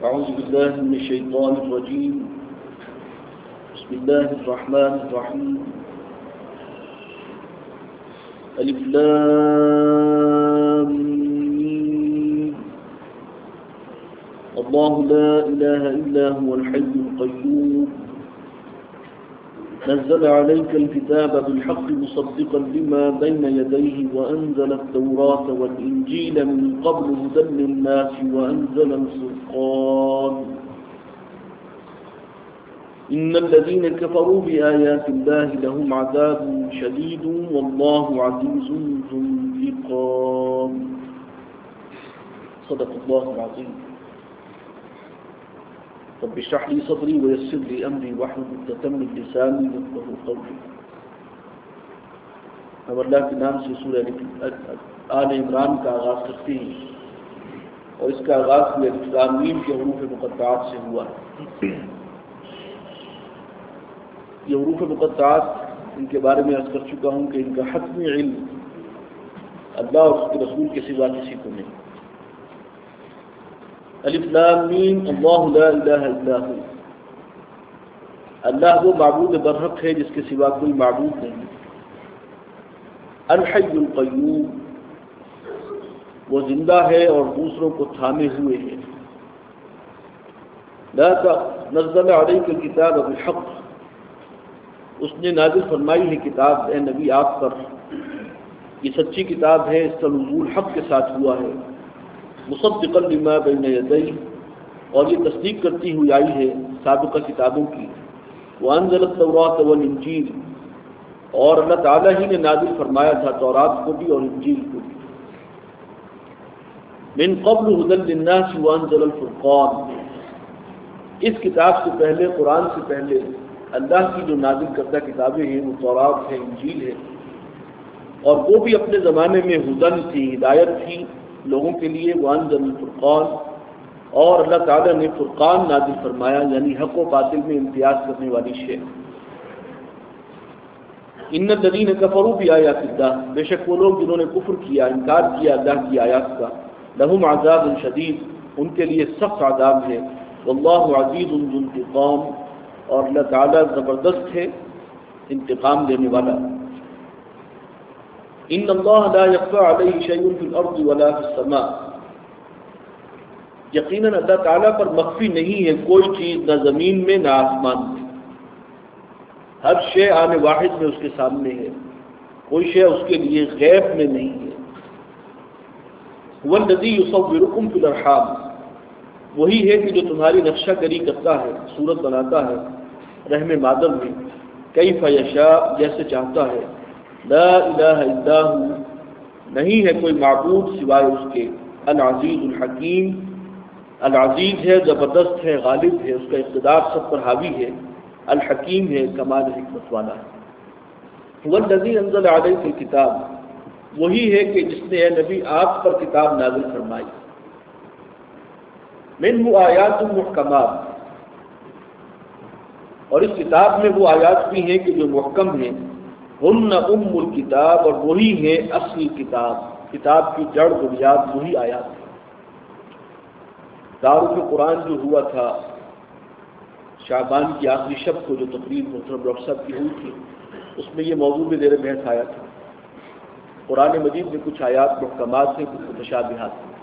أعوذ بالله من الشيطان الرجيم. بسم الله الرحمن الرحيم. ألف لام ميم. الله لا إله إلا هو الحي القيوم. نزل عليك الكتاب بالحق مصدقا لما بين يديه وأنزل التوراة والإنجيل من قبل هدى للناس وأنزل الفرقان. إن الذين كفروا بآيات الله لهم عذاب شديد والله عزيز ذو انتقام. صدق الله العظيم. رب اشرح لي صدري ويسر لي امري واحلل عقدة من لساني يفقهوا قولي. ہم اللہ کے نام سے سورہ آل عمران کا آغاز کرتے ہیں اور اس کا آغاز بھی الف لام میم کے حروف مقطعات سے ہوا ہے. یہ حروف مقطعات ان کے بارے میں عرض کر چکا ہوں کہ ان کا حتمی علم اللہ اور اس کے رسول کے سوا کسی کو نہیں. الف لام میم اللہ لا الہ الا ہو. اللہ وہ معبود برحق ہے جس کے سوا کوئی معبود نہیں. الحی القیوم وہ زندہ ہے اور دوسروں کو تھامے ہوئے ہے. لا نزل علیک الکتاب بالحق اس نے نازل فرمائی ہے کتاب اے نبی آپ پر. یہ سچی کتاب ہے, اس کا نزول حق کے ساتھ ہوا ہے. مصدقا لما بین یدیہ اور یہ تصدیق کرتی ہوئی آئی ہے سابقہ کتابوں کی. وانزل التوراۃ والانجیل اور اللہ تعالیٰ ہی نے نازل فرمایا تھا تورات کو بھی اور انجیل کو بھی. من قبل ھدی للناس وانزل الفرقان اس کتاب سے پہلے, قرآن سے پہلے اللہ کی جو نازل کردہ کتابیں ہیں وہ تورات ہے, انجیل ہے, اور وہ بھی اپنے زمانے میں ہدن تھی, ہدایت تھی لوگوں کے لیے. وانزل الفرقان اور اللہ تعالیٰ نے فرقان نازل فرمایا یعنی حق و باطل میں امتیاز کرنے والی شے. ان الذین کفروا بآیات اللہ بے شک وہ لوگ جنہوں نے کفر کیا, انکار کیا اللہ کی آیات کا. لہم عذاب شدید ان کے لیے سخت عذاب ہے. واللہ عزیز ذو انتقام اور اللہ تعالیٰ زبردست ہے انتقام دینے والا. ان اللہ لا یخفی علیہ شیء فی الارض ولا فی السماء یقیناً اللہ تعالیٰ پر مخفی نہیں ہے کوئی چیز نہ زمین میں نہ آسمان میں. ہر شے آنے واحد میں اس کے سامنے ہے, کوئی شے اس کے لیے غیب میں نہیں ہے. هو الذی یصورکم فی الارحام وہی ہے کہ جو تمہاری نقشہ گری کرتا ہے, صورت بناتا ہے رحم مادر میں. کیف یشاء جیسے چاہتا ہے. لا الہ الا ہو نہیں ہے کوئی معبود سوائے اس کے. العزیز الحکیم العزیز ہے, زبردست ہے, غالب ہے, اس کا اقتدار سب پر حاوی ہے. الحکیم ہے, کمال حکمت والا ہے. هو الذی انزل علیک الکتاب وہی ہے کہ جس نے اے نبی آپ پر کتاب نازل فرمائی. منہ آیات محکمات اور اس کتاب میں وہ آیات بھی ہیں کہ جو محکم ہیں. ہن ام الکتاب اور وہی ہے اصل کتاب, کتاب کی جڑ بنیاد وہی آیات ہے. دارالعلوم قرآن جو ہوا تھا شعبان کی آخری شب کو, جو تقریر محترم ڈاکٹر صاحب کی ہوئی تھی, اس میں یہ موضوع بھی زیر بحث آیا تھا. قرآن مجید میں کچھ آیات محکمات ہیں, کچھ متشابہات ہیں.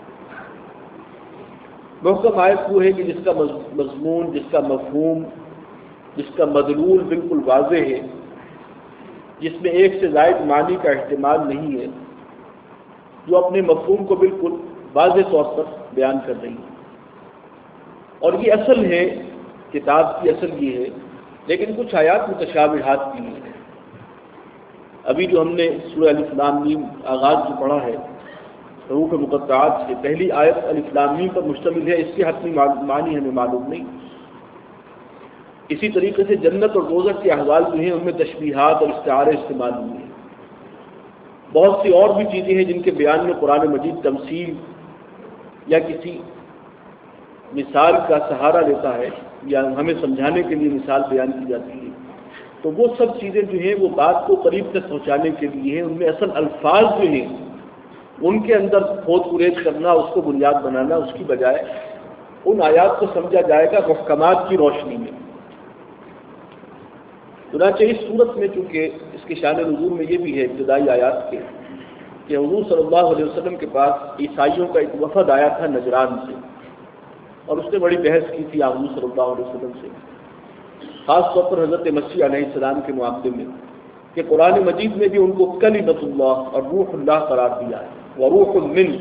محکم آیت وہ ہے کہ جس کا مضمون, جس کا مفہوم, جس کا مدلول بالکل واضح ہے, جس میں ایک سے زائد معنی کا احتمال نہیں ہے, جو اپنے مفہوم کو بالکل واضح طور پر بیان کر رہی ہے. اور یہ اصل ہے, کتاب کی اصل یہ ہے. لیکن کچھ آیات متشابہات بھی ہیں. ابھی جو ہم نے سورہ الف لام میم آغاز جو پڑھا ہے حروف مقطعات سے, پہلی آیت الف لام میم پر مشتمل ہے, اس کے حتمی معنی ہمیں معلوم نہیں. اسی طریقے سے جنت اور دوزخ کے احوال جو ہیں ان میں تشبیہات اور استعارے استعمال ہوئے ہیں. بہت سی اور بھی چیزیں ہیں جن کے بیان میں قرآن مجید تمثیل یا کسی مثال کا سہارا لیتا ہے یا ہمیں سمجھانے کے لیے مثال بیان کی جاتی ہے. تو وہ سب چیزیں جو ہیں وہ بات کو قریب تک پہنچانے کے لیے ہیں. ان میں اصل الفاظ جو ہیں ان کے اندر کھود کریز کرنا, اس کو بنیاد بنانا, اس کی بجائے ان آیات کو سمجھا جائے گا محکمات کی روشنی میں۔ چنانچہ اس صورت میں چونکہ اس کے شان نزول میں یہ بھی ہے ابتدائی آیات کے کہ حضور صلی اللہ علیہ وسلم کے پاس عیسائیوں کا ایک وفد آیا تھا نجران سے، اور اس نے بڑی بحث کی تھی حضور صلی اللہ علیہ وسلم سے، خاص طور پر حضرت مسیح علیہ السلام کے معاملے میں، کہ قرآن مجید میں بھی ان کو کلمۃ اللہ اور روح اللہ قرار دیا ہے، وروح منہ،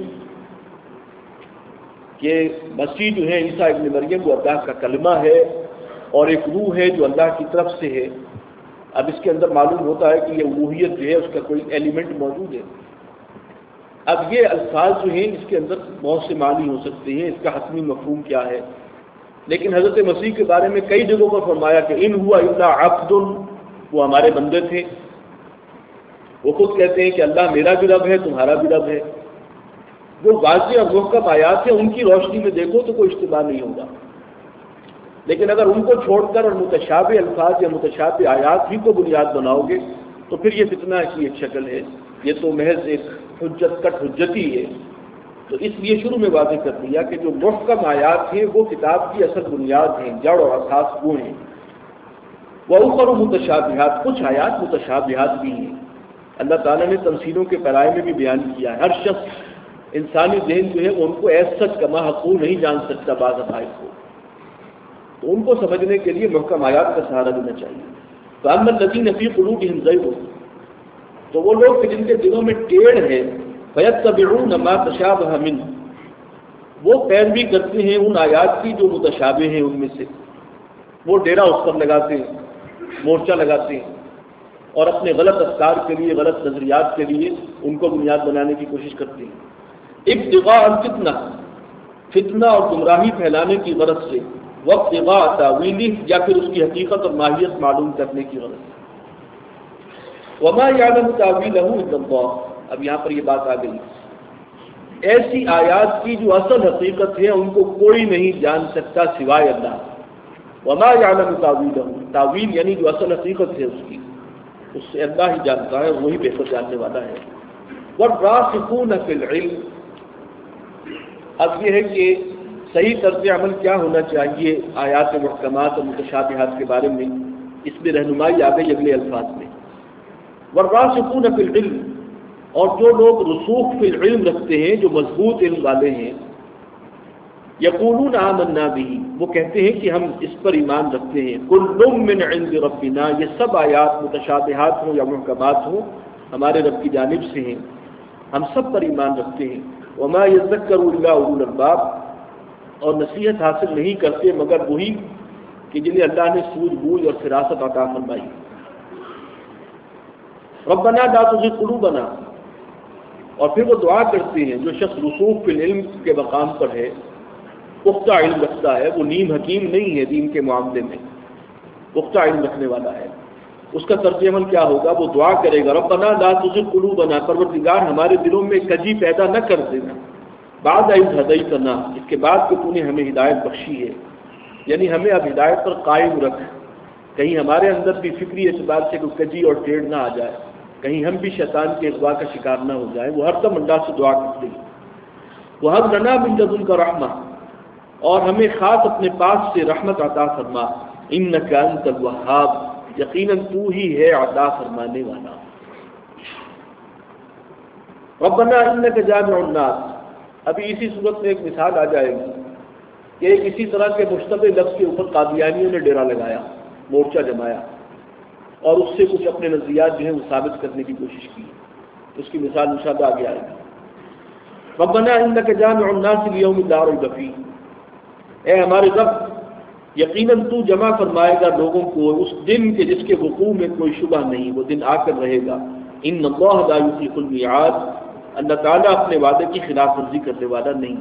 کہ مسیح جو ہے عیسیٰ ابن مریم وہ اللہ کا کلمہ ہے اور ایک روح ہے جو اللہ کی طرف سے ہے۔ اب اس کے اندر معلوم ہوتا ہے کہ یہ الوہیت جو ہے اس کا کوئی ایلیمنٹ موجود ہے۔ اب یہ الفاظ جو ہیں اس کے اندر بہت سے معنی ہو سکتے ہیں، اس کا حتمی مفہوم کیا ہے، لیکن حضرت مسیح کے بارے میں کئی جگہوں پر فرمایا کہ ان ہوا الا عبد، وہ ہمارے بندے تھے۔ وہ خود کہتے ہیں کہ اللہ میرا بھی رب ہے، تمہارا بھی رب ہے۔ جو واضح اور محکم آیات ہیں ان کی روشنی میں دیکھو تو کوئی اشتباہ نہیں ہوگا، لیکن اگر ان کو چھوڑ کر اور متشابہ الفاظ یا متشابہ آیات ہی کو بنیاد بناؤ گے تو پھر یہ فتنہ کی ایک شکل ہے، یہ تو محض ایک حجت کٹ حجتی ہے۔ تو اس لیے شروع میں واضح کر دیا کہ جو محکم آیات ہیں وہ کتاب کی اصل بنیاد ہیں، جڑ اور اساس وہ ہیں۔ وَأُخَرُ متشابہات، کچھ آیات متشابہات بھی ہیں، اللہ تعالیٰ نے تمثیلوں کے پیرائے میں بھی بیان کیا ہے۔ ہر شخص انسانی ذہن جو ہے وہ ان کو ایسا کما حقوق نہیں جان سکتا بعض حقائق کو، تو ان کو سمجھنے کے لیے محکم آیات کا سہارا لینا چاہیے۔ فَأَمَّا الَّذِينَ فِي قُلُوبِهِمْ زَيْغٌ، تو وہ لوگ کہ جن کے دلوں میں ٹیڑھ ہے، فَيَتَّبِعُونَ مَا تَشَابَهَ مِنْهُ، وہ پیروی کرتے ہیں ان آیات کی جو متشابہ ہیں ان میں سے، وہ ڈیرا اس پر لگاتے ہیں، مورچہ لگاتے ہیں اور اپنے غلط افکار کے لیے، غلط نظریات کے لیے ان کو بنیاد بنانے کی کوشش کرتے ہیں، ابتغاء الفتنہ، فتنہ اور گمراہی پھیلانے کی غرض سے، وابتغاء تاویلہ، یا پھر اس کی حقیقت اور ماہیت معلوم کرنے کی غرض سے۔ وما یعلم تاویلہ الا اللہ، اب یہاں پر یہ بات آ گئی، ایسی آیات کی جو اصل حقیقت ہے ان کو کوئی نہیں جان سکتا سوائے اللہ۔ وما یعلم تاویلہ، تاویل یعنی جو اصل حقیقت ہے اس کی، اس سے اللہ ہی جانتا ہے، وہی بہتر جاننے والا ہے۔ والراسخون فی العلم، اب یہ ہے کہ صحیح طرز عمل کیا ہونا چاہیے آیات محکمات اور متشابہات کے بارے میں، اس میں رہنمائی آ گئی اگلے الفاظ میں۔ والراسخون فی العلم، اور جو لوگ رسوخ فی العلم رکھتے ہیں، جو مضبوط علم والے ہیں، یقولون آمنا بہ، وہ کہتے ہیں کہ ہم اس پر ایمان رکھتے ہیں، کل من عند ربنا، یہ سب آیات متشابہات ہوں یا محکمات ہوں ہمارے رب کی جانب سے ہیں، ہم سب پر ایمان رکھتے ہیں۔ وما یذکر الا اولو الالباب، اور نصیحت حاصل نہیں کرتے مگر وہی کہ جنہیں اللہ نے سوجھ بوجھ اور فراست عطا فرمائی۔ ربنا لا تزغ قلوبنا، اور پھر وہ دعا کرتے ہیں، جو شخص رسوخ فی العلم کے مقام پر ہے، پختہ علم رکھتا ہے، وہ نیم حکیم نہیں ہے دین کے معاملے میں، پختہ علم رکھنے والا ہے، اس کا طرز عمل کیا ہوگا؟ وہ دعا کرے گا، ربنا لا تزغ قلوبنا، پروردگار ہمارے دلوں میں کجی پیدا نہ کر دینا، بعد اذ ہدیتنا، اس کے بعد کہ تو نے ہمیں ہدایت بخشی ہے، یعنی ہمیں اب ہدایت پر قائم رکھ، کہیں ہمارے اندر بھی فکری اعتبار سے کوئی کجی اور ٹیڑھ نہ آ جائے، کہیں ہم بھی شیطان کے اغوا کا شکار نہ ہو جائیں۔ وہ ہر دم اللہ سے دعا کرتے ہیں، وَهَبْ لَنَا مِن لَّدُنكَ رَحْمَةً، اور ہمیں خاص اپنے پاس سے رحمت عطا فرما، إِنَّكَ أَنتَ الْوَهَّابُ، یقیناً تو ہی ہے عطا فرمانے والا۔ ربنا انک جامع الناس، ابھی اسی صورت میں ایک مثال آ جائے گی کہ ایک اسی طرح کے مشتبہ لفظ کے اوپر قادیانیوں نے ڈیرا لگایا، مورچہ جمایا، اور اس سے کچھ اپنے نظریات جو ہیں وہ ثابت کرنے کی کوشش کی، اس کی مثال مشابہ آگے آئے گی۔ ربنا انک جامع الناس لیوم لا ریب فیہ، اے ہمارے رب یقیناً تو جمع فرمائے گا لوگوں کو اس دن کے جس کے وقوع میں کوئی شبہ نہیں، وہ دن آ کر رہے گا۔ ان اللہ لا یخلف المیعاد، اللہ تعالیٰ اپنے وعدے کی خلاف ورزی کرنے والا نہیں۔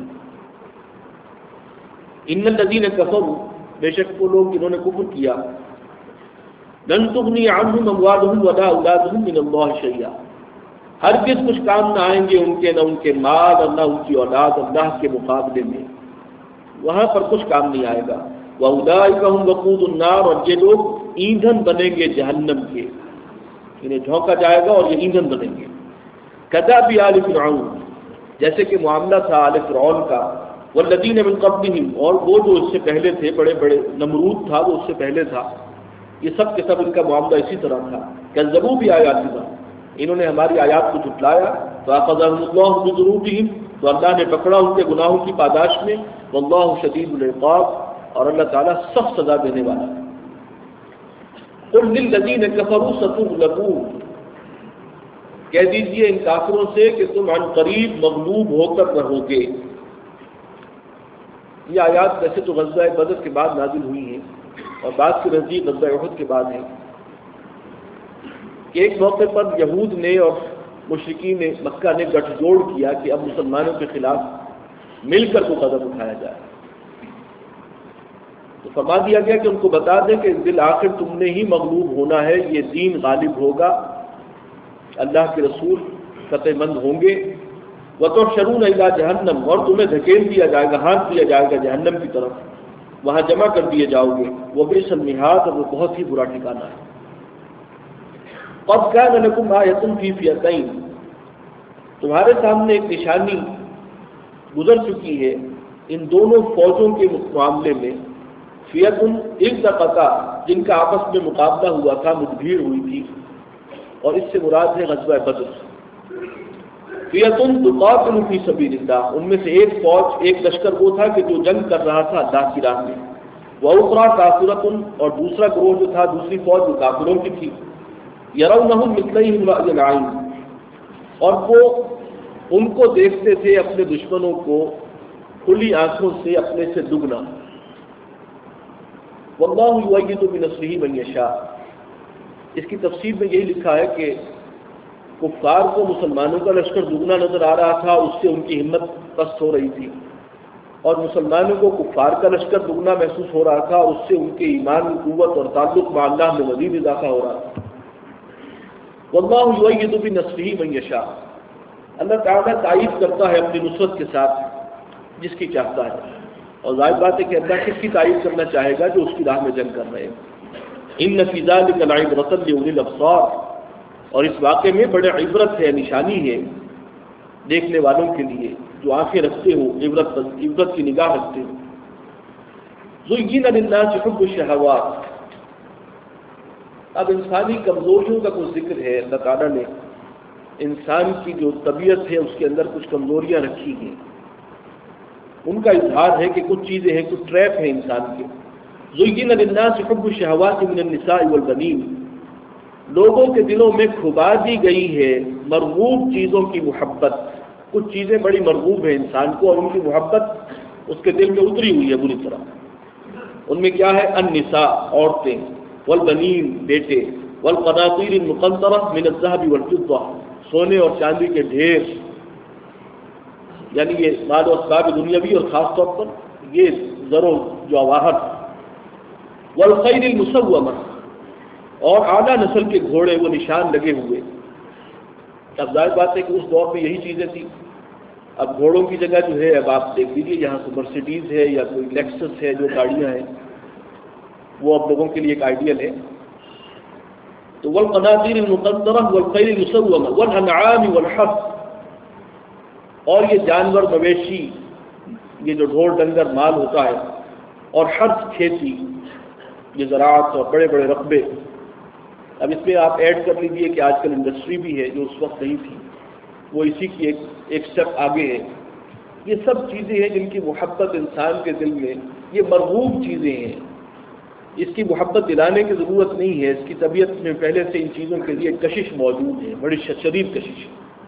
ان الذین کفروا، بے شک وہ لوگ جنہوں نے کفر کیا، لن تغنی عنہم اموالہم ولا اولادہم من اللہ شیئا، ہرگز کچھ کام نہ آئیں گے ان کے، نہ ان کے مال اور نہ ان کی اولاد اللہ کے مقابلے میں، وہاں پر کچھ کام نہیں آئے گا۔ وَأُولَٰئِكَ هُمْ وَقُودُ النَّارِ، اور یہ لوگ ایندھن بنیں گے جہنم کے، انہیں جھونکا جائے گا اور یہ ایندھن بنیں گے۔ كَدَأْبِ آلِ فِرْعَوْنَ، جیسے کہ معاملہ تھا آل فرعون کا، والذین من قبلہم، اور وہ جو اس سے پہلے تھے، بڑے بڑے، نمرود تھا وہ اس سے پہلے تھا، یہ سب کے سب ان کا معاملہ اسی طرح تھا، کذبوا بآیاتنا، انہوں نے ہماری آیات کو جھٹلایا، فأخذهم اللہ بذنوبہم، تو اللہ نے پکڑا ان کے گناہوں کی پاداش میں، واللہ شدید العقاب، اور اللہ تعالیٰ سخت سزا دینے والا ہے۔ قل للذین کفروا ستغلبون، کہہ دیجئے ان کافروں سے کہ تم عن قریب مغلوب ہو کر رہو گے۔ یہ آیات ویسے تو غزوہ بدر کے بعد نازل ہوئی ہیں اور بعض کے نزدیک غزوہ احد کے بعد ہیں، کہ ایک موقع پر یہود نے اور مشرکین مکہ نے گٹھ جوڑ کیا کہ اب مسلمانوں کے خلاف مل کر کو قدم اٹھایا جائے، تو فرما دیا گیا کہ ان کو بتا دیں کہ بالآخر تم نے ہی مغلوب ہونا ہے، یہ دین غالب ہوگا، اللہ کے رسول فتح مند ہوں گے، وَتُحْشَرُونَ إِلَىٰ جَهَنَّمَ، اور تمہیں دھکیل دیا جائے گا، ہانک دیا جائے گا جہنم کی طرف، وہاں جمع کر دیے جاؤ گے، وَبِئْسَ الْمِہَادُ، اور وہ بہت ہی برا ٹھکانہ ہے۔ قَدْ كَانَ لَكُمْ آیَةٌ فِي فِئَتَيْنِ، تمہارے سامنے ایک نشانی گزر چکی ہے ان دونوں فوجوں کے معاملے میں، فِئَةٌ الْتَقَتَا، جن کا آپس میں مقابلہ ہوا تھا، مدبھیڑ ہوئی تھی، اور اس سے مراد ہے غزوہ بدر۔ فِئَةٌ تُقَاتِلُ فِي سَبِيلِ اللَّهِ، ان میں سے ایک فوج، ایک لشکر وہ تھا کہ جو جنگ کر رہا تھا اللہ کی راہ میں، وَأُخْرَىٰ كَافِرَةٌ، اور دوسرا گروہ جو تھا، دوسری فوج جو کافروں کی تھی، يَرَوْنَهُمْ مِثْلَيْهِمْ رَأْيَ الْعَيْنِ، اور وہ ان کو دیکھتے تھے اپنے دشمنوں کو کھلی آنکھوں سے اپنے سے دگنا۔ وَاللَّهُ يُؤَيِّدُ بِنَصْرِهِ مَن يَشَاءُ، اس کی تفسیر میں یہی لکھا ہے کہ کفار کو مسلمانوں کا لشکر دگنا نظر آ رہا تھا، اس سے ان کی ہمت پست ہو رہی تھی، اور مسلمانوں کو کفار کا لشکر دگنا محسوس ہو رہا تھا، اس سے ان کے ایمان کی قوت اور تعلق مع اللہ میں مزید اضافہ ہو رہا تھا۔ واللہ یؤید بنصرہ من یشاء، اللہ تعالیٰ تائید کرتا ہے اپنی نصرت کے ساتھ جس کی چاہتا ہے، اور ظاہر بات ہے کہ اللہ کس کی تائید کرنا چاہے گا؟ جو اس کی راہ میں جنگ کر رہے ہیں۔ ان فی ذلک لعبرۃ لاولی الابصار، اور اس واقعے میں بڑے عبرت ہے، نشانی ہے دیکھنے والوں کے لیے جو آنکھیں رکھتے ہو، عبرت کی نگاہ رکھتے ہو۔ زین للناس حب الشہوات، اب انسانی کمزوریوں کا کچھ ذکر ہے، اللہ تعالیٰ نے انسان کی جو طبیعت ہے اس کے اندر کچھ کمزوریاں رکھی ہیں، ان کا اظہار ہے کہ کچھ چیزیں ہیں، کچھ ٹریپ ہیں انسان کے۔ زین للناس حب الشہوات من النساء والبنین، لوگوں کے دلوں میں کھبا دی گئی ہے مرغوب چیزوں کی محبت، کچھ چیزیں بڑی مرغوب ہیں انسان کو، اور ان کی محبت اس کے دل میں اتری ہوئی ہے بری طرح۔ ان میں کیا ہے؟ النساء، عورتیں، والبنین، بیٹے، والقناطیر المقنطرہ من الذهب والفضہ، سونے اور چاندی کے ڈھیر، یعنی یہ مال و اسباب دنیاوی، اور خاص طور پر یہ زر و جواہر، والخیل المسومہ، اور اعلیٰ نسل کے گھوڑے، وہ نشان لگے ہوئے۔ اب ظاہر بات ہے کہ اس دور میں یہی چیزیں تھیں، اب گھوڑوں کی جگہ جو ہے، اب آپ دیکھ لیجیے یہاں سے مرسیڈیز ہے یا کوئی لیکسس ہے، جو گاڑیاں ہیں وہ اب لوگوں کے لیے ایک آئیڈیل ہے۔ تو والقناطیر المقنطرہ والخیل المسومہ والانعام والحرث، اور یہ جانور مویشی، یہ جو ڈھول ڈنگر مال ہوتا ہے، اور حرث کھیتی، یہ زراعت اور بڑے بڑے رقبے۔ اب اس میں آپ ایڈ کر لیجئے کہ آج کل انڈسٹری بھی ہے جو اس وقت نہیں تھی، وہ اسی کی ایک سٹیپ آگے ہے۔ یہ سب چیزیں ہیں جن کی محبت انسان کے دل میں، یہ مرغوب چیزیں ہیں، اس کی محبت دلانے کی ضرورت نہیں ہے، اس کی طبیعت میں پہلے سے ان چیزوں کے لیے کشش موجود ہے، بڑی شدید کشش۔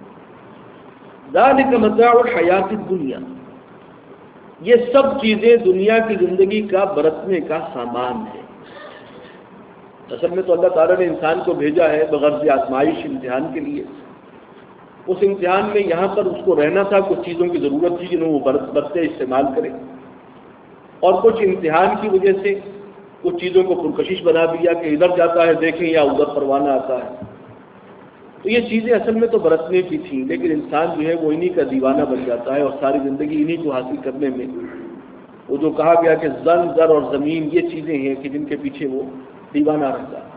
ذالک متاع الحیات الدنیا، یہ سب چیزیں دنیا کی زندگی کا برتنے کا سامان ہے۔ اصل میں تو اللہ تعالیٰ نے انسان کو بھیجا ہے بغرض آزمائش، امتحان کے لیے۔ اس امتحان میں یہاں پر اس کو رہنا تھا، کچھ چیزوں کی ضرورت تھی جنہوں وہ برتے استعمال کرے، اور کچھ امتحان کی وجہ سے کچھ چیزوں کو پرکشش بنا دیا کہ ادھر جاتا ہے دیکھیں یا ادھر پروانہ آتا ہے۔ تو یہ چیزیں اصل میں تو برتنے کی تھیں، لیکن انسان جو ہے وہ انہی کا دیوانہ بن جاتا ہے، اور ساری زندگی انہی کو حاصل کرنے میں، وہ جو کہا گیا کہ زن، زر اور زمین، یہ چیزیں ہیں کہ جن کے پیچھے وہ دیوانہ رہتا ہے۔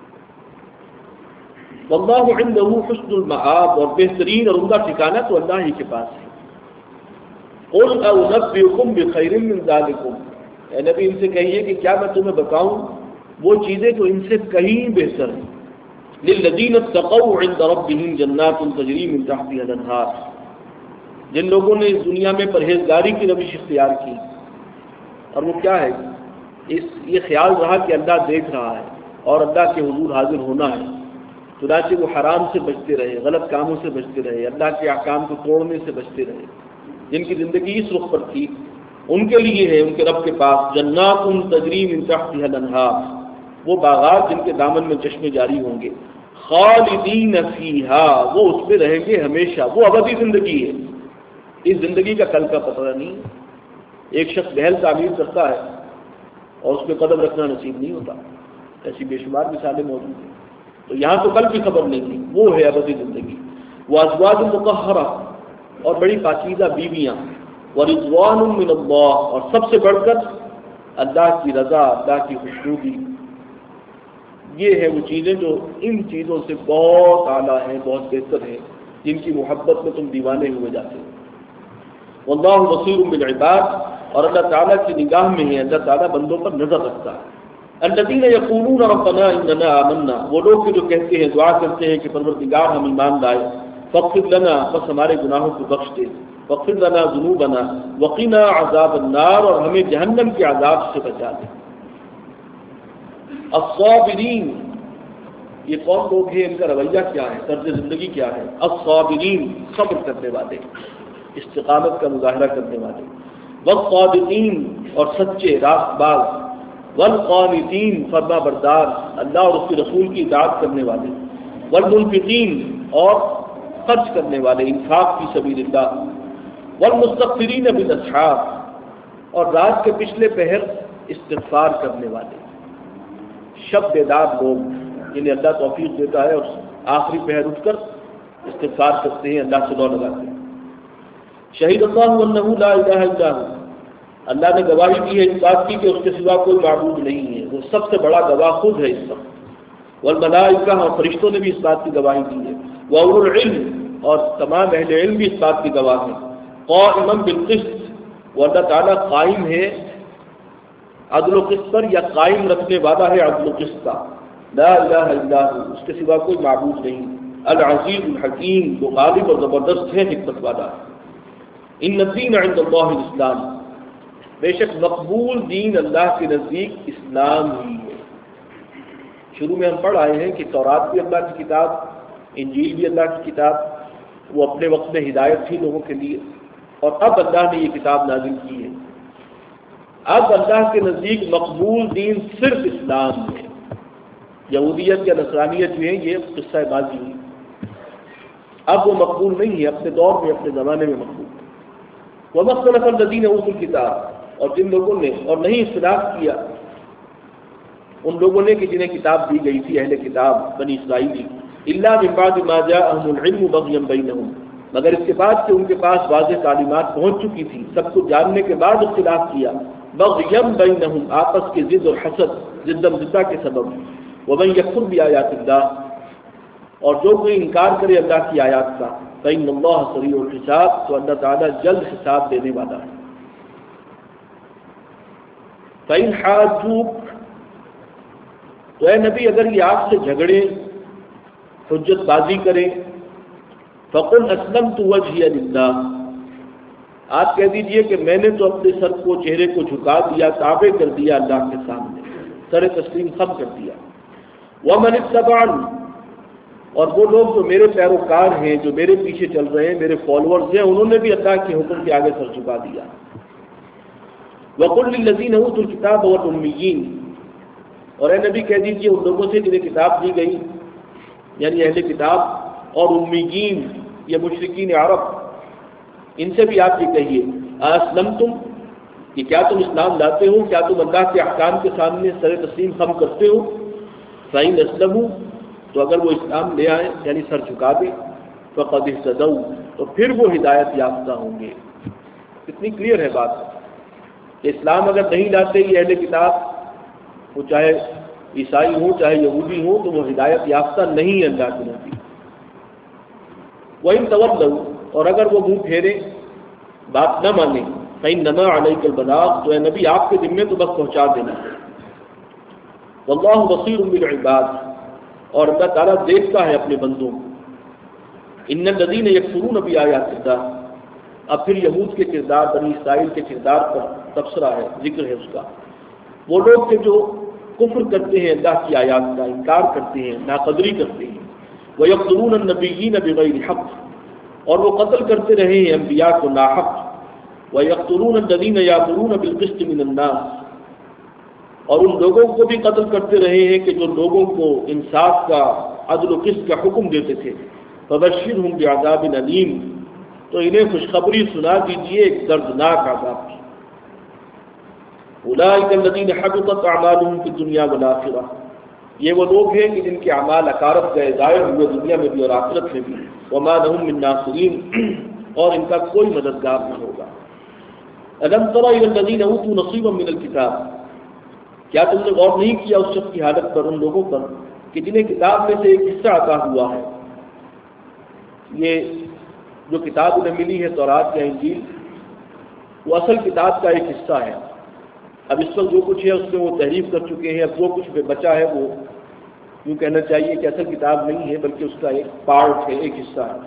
واللہ عنده حسن المآب، اور بہترین اور عمدہ ٹھکانہ تو اللہ ہی کے پاس ہے۔ قل اونبئکم بخیر من ذالکم، اے نبی ان سے کہیے کہ کیا میں تمہیں بتاؤں وہ چیزیں جو ان سے کہیں بہتر ہیں. للذین اتقوا عند ربهم جنات تجری من تحتها الانہار، جن لوگوں نے اس دنیا میں پرہیزگاری کی روش اختیار کی. اور وہ کیا ہے؟ یہ خیال رہا کہ اللہ دیکھ رہا ہے اور اللہ کے حضور حاضر ہونا ہے، چنانچہ وہ حرام سے بچتے رہے، غلط کاموں سے بچتے رہے، اللہ کے احکام کو توڑنے سے بچتے رہے. جن کی زندگی اس رخ پر تھی ان کے لیے ہے ان کے رب کے پاس جنات تجری من تحتها الانہار، وہ باغات جن کے دامن میں چشمے جاری ہوں گے. خالدین فیہا، وہ اس میں رہیں گے ہمیشہ، وہ ابدی زندگی ہے. اس زندگی کا کل کا پتہ نہیں. ایک شخص محل تعمیر کرتا ہے اور اس میں قدم رکھنا نصیب نہیں ہوتا. ایسی بے شمار مثالیں موجود ہیں. تو یہاں تو کل کی خبر نہیں تھی، وہ ہے ابدی زندگی. وہ ازواج مطہرہ، اور بڑی پاکیزہ بیویاں. ورضوان من اللہ، اور سب سے بڑھ کر اللہ کی رضا، اللہ کی خوشنودی. یہ ہے وہ چیزیں جو ان چیزوں سے بہت اعلیٰ ہیں، بہت بہتر ہیں، جن کی محبت میں تم دیوانے ہوئے جاتے ہو. واللہ بصیر بالعباد، اور اللہ تعالیٰ کی نگاہ میں ہے، اللہ تعالیٰ بندوں پر نظر رکھتا ہے. الذین یقولون ربنا اننا آمنا، وہ لوگ جو کہتے ہیں، دعا کرتے ہیں کہ پروردگار ہم ایمان لائے. فاغفر لنا، بس ہمارے گناہوں کو بخش دے. واغفر لنا ذنوبنا وقنا عذاب النار، اور ہمیں جہنم کے عذاب سے بچا دے. الصابرین، یہ کون لوگ ہیں، ان کا رویہ کیا ہے، طرز زندگی کیا ہے؟ الصابرین، صبر کرنے والے، استقامت کا مظاہرہ کرنے والے. والصادقین، اور سچے راست باز. والقانتین، فرما بردار، اللہ اور اس کے رسول کی اطاعت کرنے والے. والمنفقین، اور خرچ کرنے والے، انفاق فی سبیل اللہ. والمستغفرین بالاسحار، اور رات کے پچھلے پہر استغفار کرنے والے. شب بیدار لوگ جنہیں اللہ توفیق دیتا ہے اور آخری پہر اٹھ کر استغفار کرتے ہیں، اللہ سے دعا لگاتے ہیں. شہید اللہ انہ لا الہ الا ہو، اللہ نے گواہی دی ہے اس بات کی کہ اس کے سوا کوئی معبود نہیں ہے، وہ سب سے بڑا گواہ خود ہے اس وقت. والملائکہ، اور فرشتوں نے بھی اس بات کی گواہی دی ہے. واولو العلم، اور تمام اہل علم بھی اس بات کی گواہ ہیں. قائما بالقسط، وہ اللہ تعالیٰ قائم ہے عدل و قسط پر، یا قائم رکھنے والا ہے عدل و قسط کا. لا الہ الا ہو، اس کے سوا کوئی معبود نہیں. العزیز الحکیم، وہ غالب اور زبردست ہے، حکمت والا ہے. ان الدین عند اللہ الاسلام، بے شک مقبول دین اللہ کے نزدیک اسلام ہی ہے. شروع میں ہم پڑھ آئے ہیں کہ تورات بھی اللہ کی کتاب، انجیل بھی اللہ کی کتاب، وہ اپنے وقت میں ہدایت تھی لوگوں کے لیے، اور اب اللہ نے یہ کتاب نازل کی ہے. اب اللہ کے نزدیک مقبول دین صرف اسلام ہے. یہودیت یا نصرانیت جو ہے یہ قصہ بازی ہے، اب وہ مقبول نہیں ہے، اپنے دور میں، اپنے زمانے میں مقبول. وَمَا اخْتَلَفَ الَّذِينَ أُوتُوا الْكِتَابَ، اور جن لوگوں نے، اور نہیں اختلاف کیا ان لوگوں نے کہ جنہیں کتاب دی گئی تھی، اہل کتاب بنی اسرائیلی. إِلَّا مِن بَعْدِ مَا جَاءَهُمُ الْعِلْمُ بَغْيًا بَيْنَهُمْ، مگر اس کے بعد کہ ان کے پاس واضح تعلیمات پہنچ چکی تھی، سب کو جاننے کے بعد اختلاف کیا. بغیا بینہم، آپس کے ضد اور حسد، ضد و کے سبب. ومن یکفر بآیات اللہ، اور جو کوئی انکار کرے اللہ کی آیات کا. فإن اللہ سریع الحساب، تو اللہ تعالیٰ جلد حساب دینے والا ہے. فإن حاجوک، تو اے نبی اگر یہ آپ سے جھگڑے، حجت بازی کرے، فقل اسلمت وجہی للہ، آپ کہہ دیجئے کہ میں نے تو اپنے سر کو، چہرے کو جھکا دیا، تابع کر دیا اللہ کے سامنے، سر تسلیم خم کر دیا. ومن اتبعنی، اور وہ لوگ جو میرے پیروکار ہیں، جو میرے پیچھے چل رہے ہیں، میرے فالوورز ہیں، انہوں نے بھی اللہ کے حکم کے آگے سر جھکا دیا. وقل للذین اوتوا الکتاب والامیین، اور اے نبی کہہ دیجئے ان لوگوں سے جنہیں کتاب دی گئی، یعنی اہل کتاب، اور امیین یا مشرکین عرب، ان سے بھی آپ یہ کہیے، اسلمتم، کہ کیا تم اسلام لاتے ہو، کیا تم اللہ کے احکام کے سامنے سر تسلیم خم کرتے ہو. فإن اسلموا، تو اگر وہ اسلام لے آئیں یعنی سر جھکا دیں، فقد اہتدوا، تو پھر وہ ہدایت یافتہ ہوں گے. کتنی کلیئر ہے بات کہ اسلام اگر نہیں لاتے یہ اہل کتاب، وہ چاہے عیسائی ہوں چاہے یہودی ہوں، تو وہ ہدایت یافتہ نہیں ہے اللہ کے نزدیک. وَإِن تَوَلَّوْا، اور اگر وہ منہ پھیرے، بات نہ مانے فإنما علیک البلاغ، تو اے نبی آپ کے ذمے تو بس پہنچا دینا ہے. واللہ بصیر بالعباد، اور اللہ تعالیٰ دیکھتا ہے اپنے بندوں کو. ان الذین یکفرون بآیات اللہ، اب پھر یہود کے کردار، بنی اسرائیل کے کردار پر تبصرہ ہے، ذکر ہے اس کا. وہ لوگ کہ جو کفر کرتے ہیں اللہ کی آیات کا، انکار کرتے ہیں، ناقدری کرتے ہیں. وَيَقْتُلُونَ النَّبِيِّينَ بِغَيْرِ حَقٍّ، اور وہ قتل کرتے رہے ہیں انبیاء کو ناحق. وَيَقْتُلُونَ الَّذِينَ يَأْمُرُونَ بِالْقِسْطِ مِنَ النَّاسِ، اور ان لوگوں کو بھی قتل کرتے رہے ہیں کہ جو لوگوں کو انصاف کا، عدل و قسط کا حکم دیتے تھے. فَبَشِّرْهُمْ بِعَذَابٍ أَلِيمٍ، تو انہیں خوشخبری سنا دیجیے ایک دردناک عذاب کی. أُولَٰئِكَ الَّذِينَ حَبِطَتْ أَعْمَالُهُمْ فِي الدُّنْيَا وَالْآخِرَةِ، یہ وہ لوگ ہیں کہ جن کے اعمال اکارت گئے، ضائع ہوئے دنیا میں بھی اور آخرت میں بھی. وَمَا لَهُم مِّن نَّاصِرِينَ، اور ان کا کوئی مددگار نہ ہوگا. أَلَمْ تَرَ إِلَى الَّذِينَ أُوتُوا نَصِيبًا مِّنَ الْكِتَابِ، کیا تم نے غور نہیں کیا اس شخص کی حالت پر، ان لوگوں پر کہ جنہیں کتاب میں سے ایک حصہ عطا ہوا ہے. یہ جو کتاب انہیں ملی ہے تورات یا انجیل، وہ اصل کتاب کا ایک حصہ ہے. اب اس وقت جو کچھ ہے اس میں وہ تحریف کر چکے ہیں. اب جو کچھ بچا ہے وہ یوں کہنا چاہیے کہ اصل کتاب نہیں ہے بلکہ اس کا ایک پارٹ ہے، ایک حصہ ہے.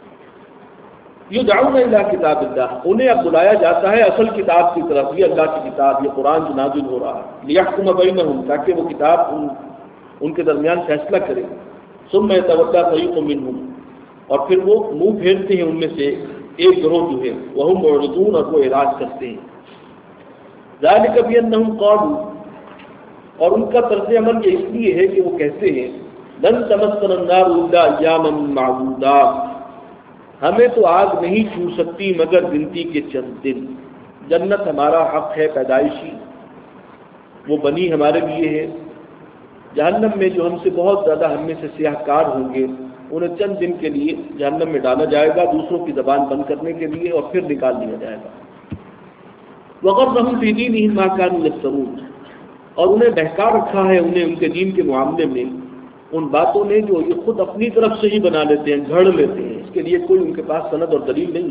یدعون الی کتاب اللہ، انہیں اب بلایا جاتا ہے اصل کتاب کی طرف. یہ اللہ کی کتاب، یہ قرآن جو نازل ہو رہا ہے. لیحکم بینہم، تاکہ وہ کتاب ان کے درمیان فیصلہ کرے. ثم یتولی فریق منہم، اور پھر وہ منہ پھیرتے ہیں ان میں سے ایک گروہ جو ہے. وہم معرضون، اور وہ اعراض کرتے ہیں. ذالک بانہم قالوا، اور ان کا طرز عمل یہ اس لیے ہے کہ وہ کہتے ہیں لن تمسنا النار الا ایاما معدودات، ہمیں تو آگ نہیں چھو سکتی مگر گنتی کے چند دن. جنت ہمارا حق ہے پیدائشی، وہ بنی ہمارے لیے ہے. جہنم میں جو ہم سے بہت زیادہ ہم میں سے سیاہ کار ہوں گے، انہیں چند دن کے لیے جہنم میں ڈالا جائے گا دوسروں کی زبان بند کرنے کے لیے، اور پھر نکال لیا جائے گا. وغرہم فی دینہم ما کانوا یفترون، اور انہیں بہکا رکھا ہے انہیں ان کے دین کے معاملے میں ان باتوں نے جو یہ خود اپنی طرف سے ہی بنا لیتے ہیں، گھڑ لیتے ہیں. اس کے لیے کوئی ان کے پاس سند اور دلیل نہیں.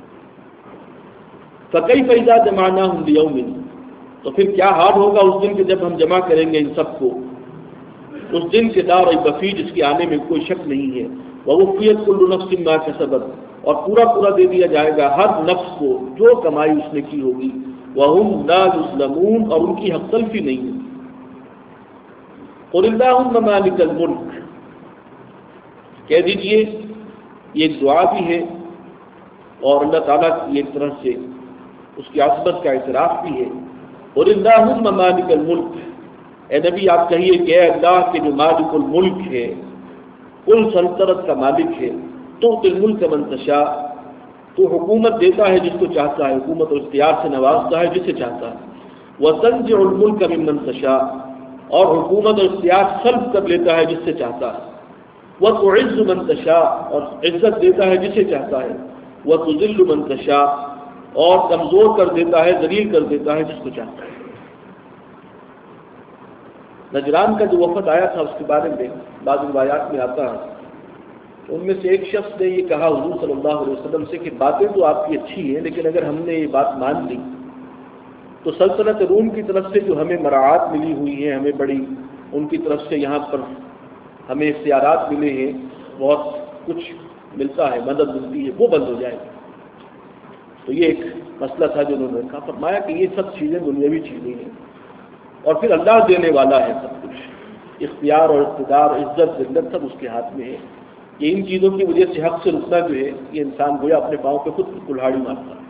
فَكَيْفَ إِذَا جَمَعْنَاهُمْ لِيَوْمٍ، تو پھر کیا حال ہوگا اس دن کے جب ہم جمع کریں گے ان سب کو. اس دن کے دار بفی، جس کے آنے میں کوئی شک نہیں ہے. وَوُفِّيَتْ كُلُّ نَفْسٍ مَا كَسَبَتْ، اور پورا پورا دے دیا جائے گا ہر نفس کو جو کمائی اس نے کی ہوگی. وَهُمْ لَا يُظْلَمُونَ، اور ان کی حق تلفی نہیں ہے. قُلِ اللَّهُمَّ مَالِكَ الْمُلْكِ، کہہ دیجئے، یہ ایک دعا بھی ہے اور اللہ تعالیٰ کی ایک طرح سے اس کی عظمت کا اعتراف بھی ہے. قُلِ اللَّهُمَّ مَالِكَ الْمُلْكِ، اے نبی آپ کہیے کہ اے اللہ کے جو مالک الملک ہے، کل سلطنت کا مالک ہے. تُعْطِي الْمُلْكَ مَن تَشَاءُ، تو حکومت دیتا ہے جس کو چاہتا ہے، حکومت اور اختیار سے نوازتا ہے جسے چاہتا ہے. وَتَنزِعُ الْمُلْكَ مِمَّن تَشَاءُ، اور حکومت اور اختیار سلب کر لیتا ہے جس سے چاہتا ہے. وَتُعِزُّ مَن تَشَاءُ، اور عزت دیتا ہے جسے چاہتا ہے. وَتُذِلُّ مَن تَشَاءُ، اور کمزور کر دیتا ہے، ذلیل کر دیتا ہے جس کو چاہتا ہے. نجران کا جو وفد آیا تھا اس کے بارے میں بعض روایات میں آتا ہے، ان میں سے ایک شخص نے یہ کہا حضور صلی اللہ علیہ وسلم سے کہ باتیں تو آپ کی اچھی ہیں، لیکن اگر ہم نے یہ بات مان لی تو سلطنت روم کی طرف سے جو ہمیں مراعات ملی ہوئی ہیں، ہمیں بڑی ان کی طرف سے یہاں پر ہمیں اختیارات ملے ہیں، بہت کچھ ملتا ہے، مدد ملتی ہے، وہ بند ہو جائے گا. تو یہ ایک مسئلہ تھا جو انہوں نے کہا. فرمایا کہ یہ سب چیزیں دنیاوی چیزیں ہیں، اور پھر اللہ دینے والا ہے سب کچھ. اختیار اور اقتدار، عزت ذلت سب اس کے ہاتھ میں ہے. یہ ان چیزوں کی وجہ سے حق سے رکنا جو ہے، یہ انسان گویا اپنے پاؤں پہ خود کلہاڑی مارتا ہے.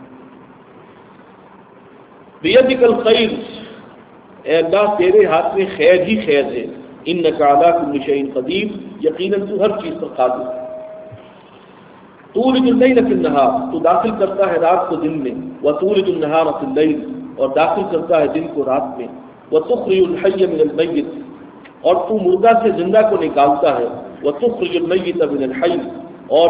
بیدک الخیر، اے اللہ تیرے ہاتھ میں خیر ہی خیر ہے. انک علی کل شیء قدیر، یقیناً تو ہر چیز پر قادر ہے. تولج اللیل فی النہار، تو داخل کرتا ہے رات کو دن میں. وتولج النہار فی اللیل، اور داخل کرتا ہے دن کو رات میں. وتخرج الحی من المیت، اور تو مردہ سے زندہ کو نکالتا ہے. وتخرج المیت من الحی، اور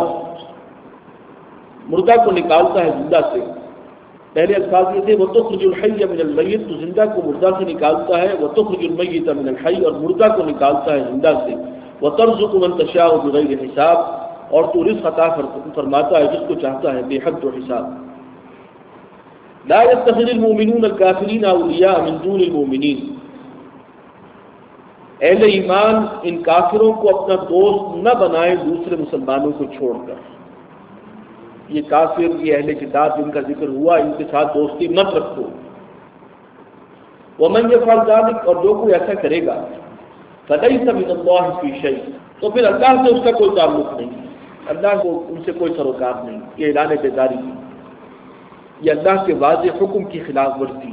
مردہ کو نکالتا ہے زندہ سے. پہلے الفاظ یہ تھے وتخرج الحی من المیت، تو زندہ کو مردہ سے نکالتا ہے. وتخرج المیت من الحی، اور مردہ کو نکالتا ہے زندہ سے. وترزق من تشاء بغیر حساب، اور تو رزق عطا فرماتا ہے جس کو چاہتا ہے بے حد و حساب. لا يتخذ المؤمنون الكافرین اولیاء من دون المؤمنین، اہل ایمان ان کافروں کو اپنا دوست نہ بنائیں دوسرے مسلمانوں کو چھوڑ کر۔ یہ کافر، یہ اہل کتاب جن کا ذکر ہوا، ان کے ساتھ دوستی مت رکھو۔ ومن يفعل ذلك، اور جو کوئی ایسا کرے گا، فليس من الله في شيء، تو پھر اللہ سے اس کا کوئی تعلق نہیں، اللہ کو ان سے کوئی سروکار نہیں۔ یہ اعلان بیداری، یہ اللہ کے واضح حکم کی خلاف ورزی۔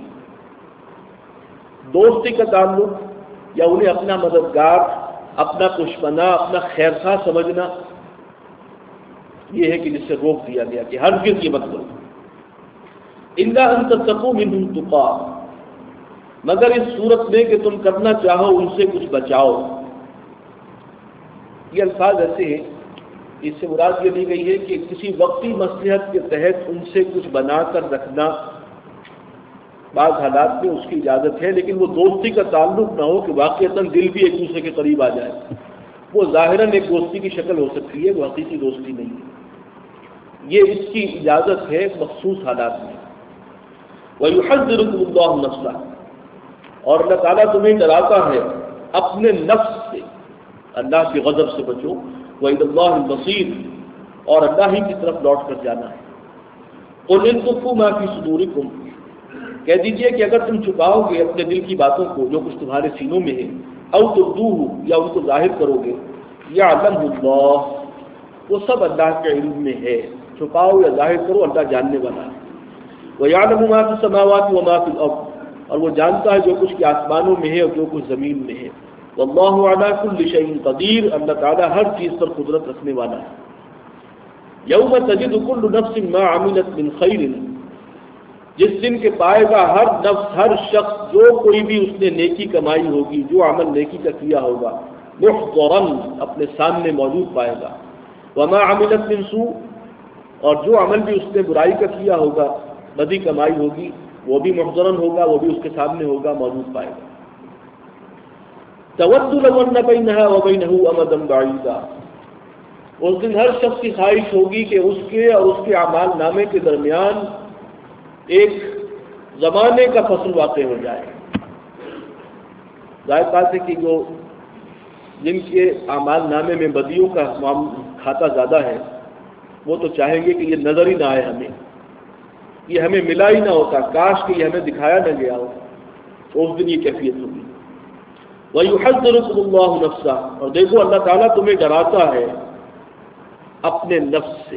دوستی کا تعلق یا انہیں اپنا مددگار، اپنا دشمنا، اپنا خیرخواہ سمجھنا، یہ ہے کہ جس سے روک دیا گیا کہ ہرگز یہ مت کرو۔ الا ان تتقوا منهم تقا، مگر اس صورت میں کہ تم کرنا چاہو ان سے کچھ بچاؤ۔ یہ الفاظ ایسے ہیں، اس سے مراد یہ دی گئی ہے کہ کسی وقتی مصلحت کے تحت ان سے کچھ بنا کر رکھنا بعض حالات میں اس کی اجازت ہے، لیکن وہ دوستی کا تعلق نہ ہو کہ واقعتاً دل بھی ایک دوسرے کے قریب آ جائے۔ وہ ظاہراً ایک دوستی کی شکل ہو سکتی ہے، وہ حقیقی دوستی نہیں ہے۔ یہ اس کی اجازت ہے مخصوص حالات میں۔ وَيُحَذِّرُكُمُ اللَّهُ نَفْسَهُ، اور اللہ تعالیٰ تمہیں ڈراتا ہے اپنے نفس سے، اللہ کے غضب سے بچو۔ وَإِلَى اللَّهِ الْمَصِيرُ، اور اللہ ہی کی طرف لوٹ کر جانا ہے۔ قُلْ إِن تُخْفُوا مَا فِي صُدُورِكُمْ، کہہ دیجئے کہ اگر تم چھپاؤ گے اپنے دل کی باتوں کو جو کچھ تمہارے سینوں میں ہے، أَوْ تُبْدُوهُ، یا ان کو ظاہر کرو گے، يَعْلَمْهُ اللَّهُ، وہ سب اللہ کے علم میں ہے۔ چھپاؤ یا ظاہر کرو، اللہ جاننے والا ہے۔ وَيَعْلَمُ مَا فِي السَّمَاوَاتِ وَمَا فِي الْأَرْضِ، اور وہ جانتا ہے جو کچھ کے آسمانوں میں ہے اور جو کچھ زمین میں ہے۔ واللہ علی کل شیء قدیر، اللہ تعالیٰ ہر چیز پر قدرت رکھنے والا ہے۔ یوم تجد کل نفس ما عملت من خیر، جس دن کے پائے گا ہر نفس، ہر شخص جو کوئی بھی اس نے نیکی کمائی ہوگی، جو عمل نیکی کا کیا ہوگا، محضرا، اپنے سامنے موجود پائے گا۔ وما عملت من سوء، اور جو عمل بھی اس نے برائی کا کیا ہوگا، بدی کمائی ہوگی، وہ بھی محضرن ہوگا، وہ بھی اس کے سامنے ہوگا، موجود پائے گا۔ تود لو ان بینہا وبینہ امدا بعیدا، اس دن ہر شخص کی خواہش ہوگی کہ اس کے اور اس کے اعمال نامے کے درمیان ایک زمانے کا فصل واقع ہو جائے۔ ظاہر بات ہے کہ جو جن کے اعمال نامے میں بدیوں کا کھاتا زیادہ ہے، وہ تو چاہیں گے کہ یہ نظر ہی نہ آئے ہمیں، یہ ہمیں ملا ہی نہ ہوتا، کاش کہ یہ ہمیں دکھایا نہ گیا ہو۔ تو اس دن یہ کیفیت ہوگی۔ وَيُحَذِّرُكُمُ اللَّهُ نَفْسَهُ، اور دیکھو اللہ تعالیٰ تمہیں ڈراتا ہے اپنے نفس سے،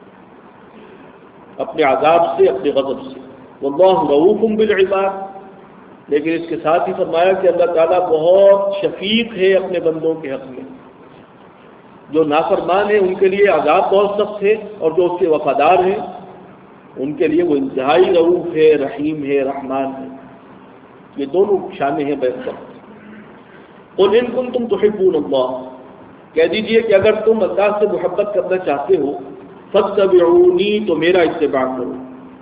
اپنے عذاب سے، اپنے غضب سے۔ وَاللَّهُ رَءُوفٌ بِالْعِبَادِ، لیکن اس کے ساتھ ہی فرمایا کہ اللہ تعالیٰ بہت شفیق ہے اپنے بندوں کے حق میں۔ جو نافرمان ہیں ان کے لیے عذاب بہت سخت ہے، اور جو اس کے وفادار ہیں ان کے لیے وہ انتہائی رؤوف ہے، رحیم ہے، رحمان ہے۔ یہ دونوں شانیں ہیں بیک وقت۔ قُلْ إِن كُنتُمْ تُحِبُّونَ اللَّهَ، کہہ دیجئے کہ اگر تم اللہ سے محبت کرنا چاہتے ہو، فَاتَّبِعُونِی، تو میرا اتباع کرو۔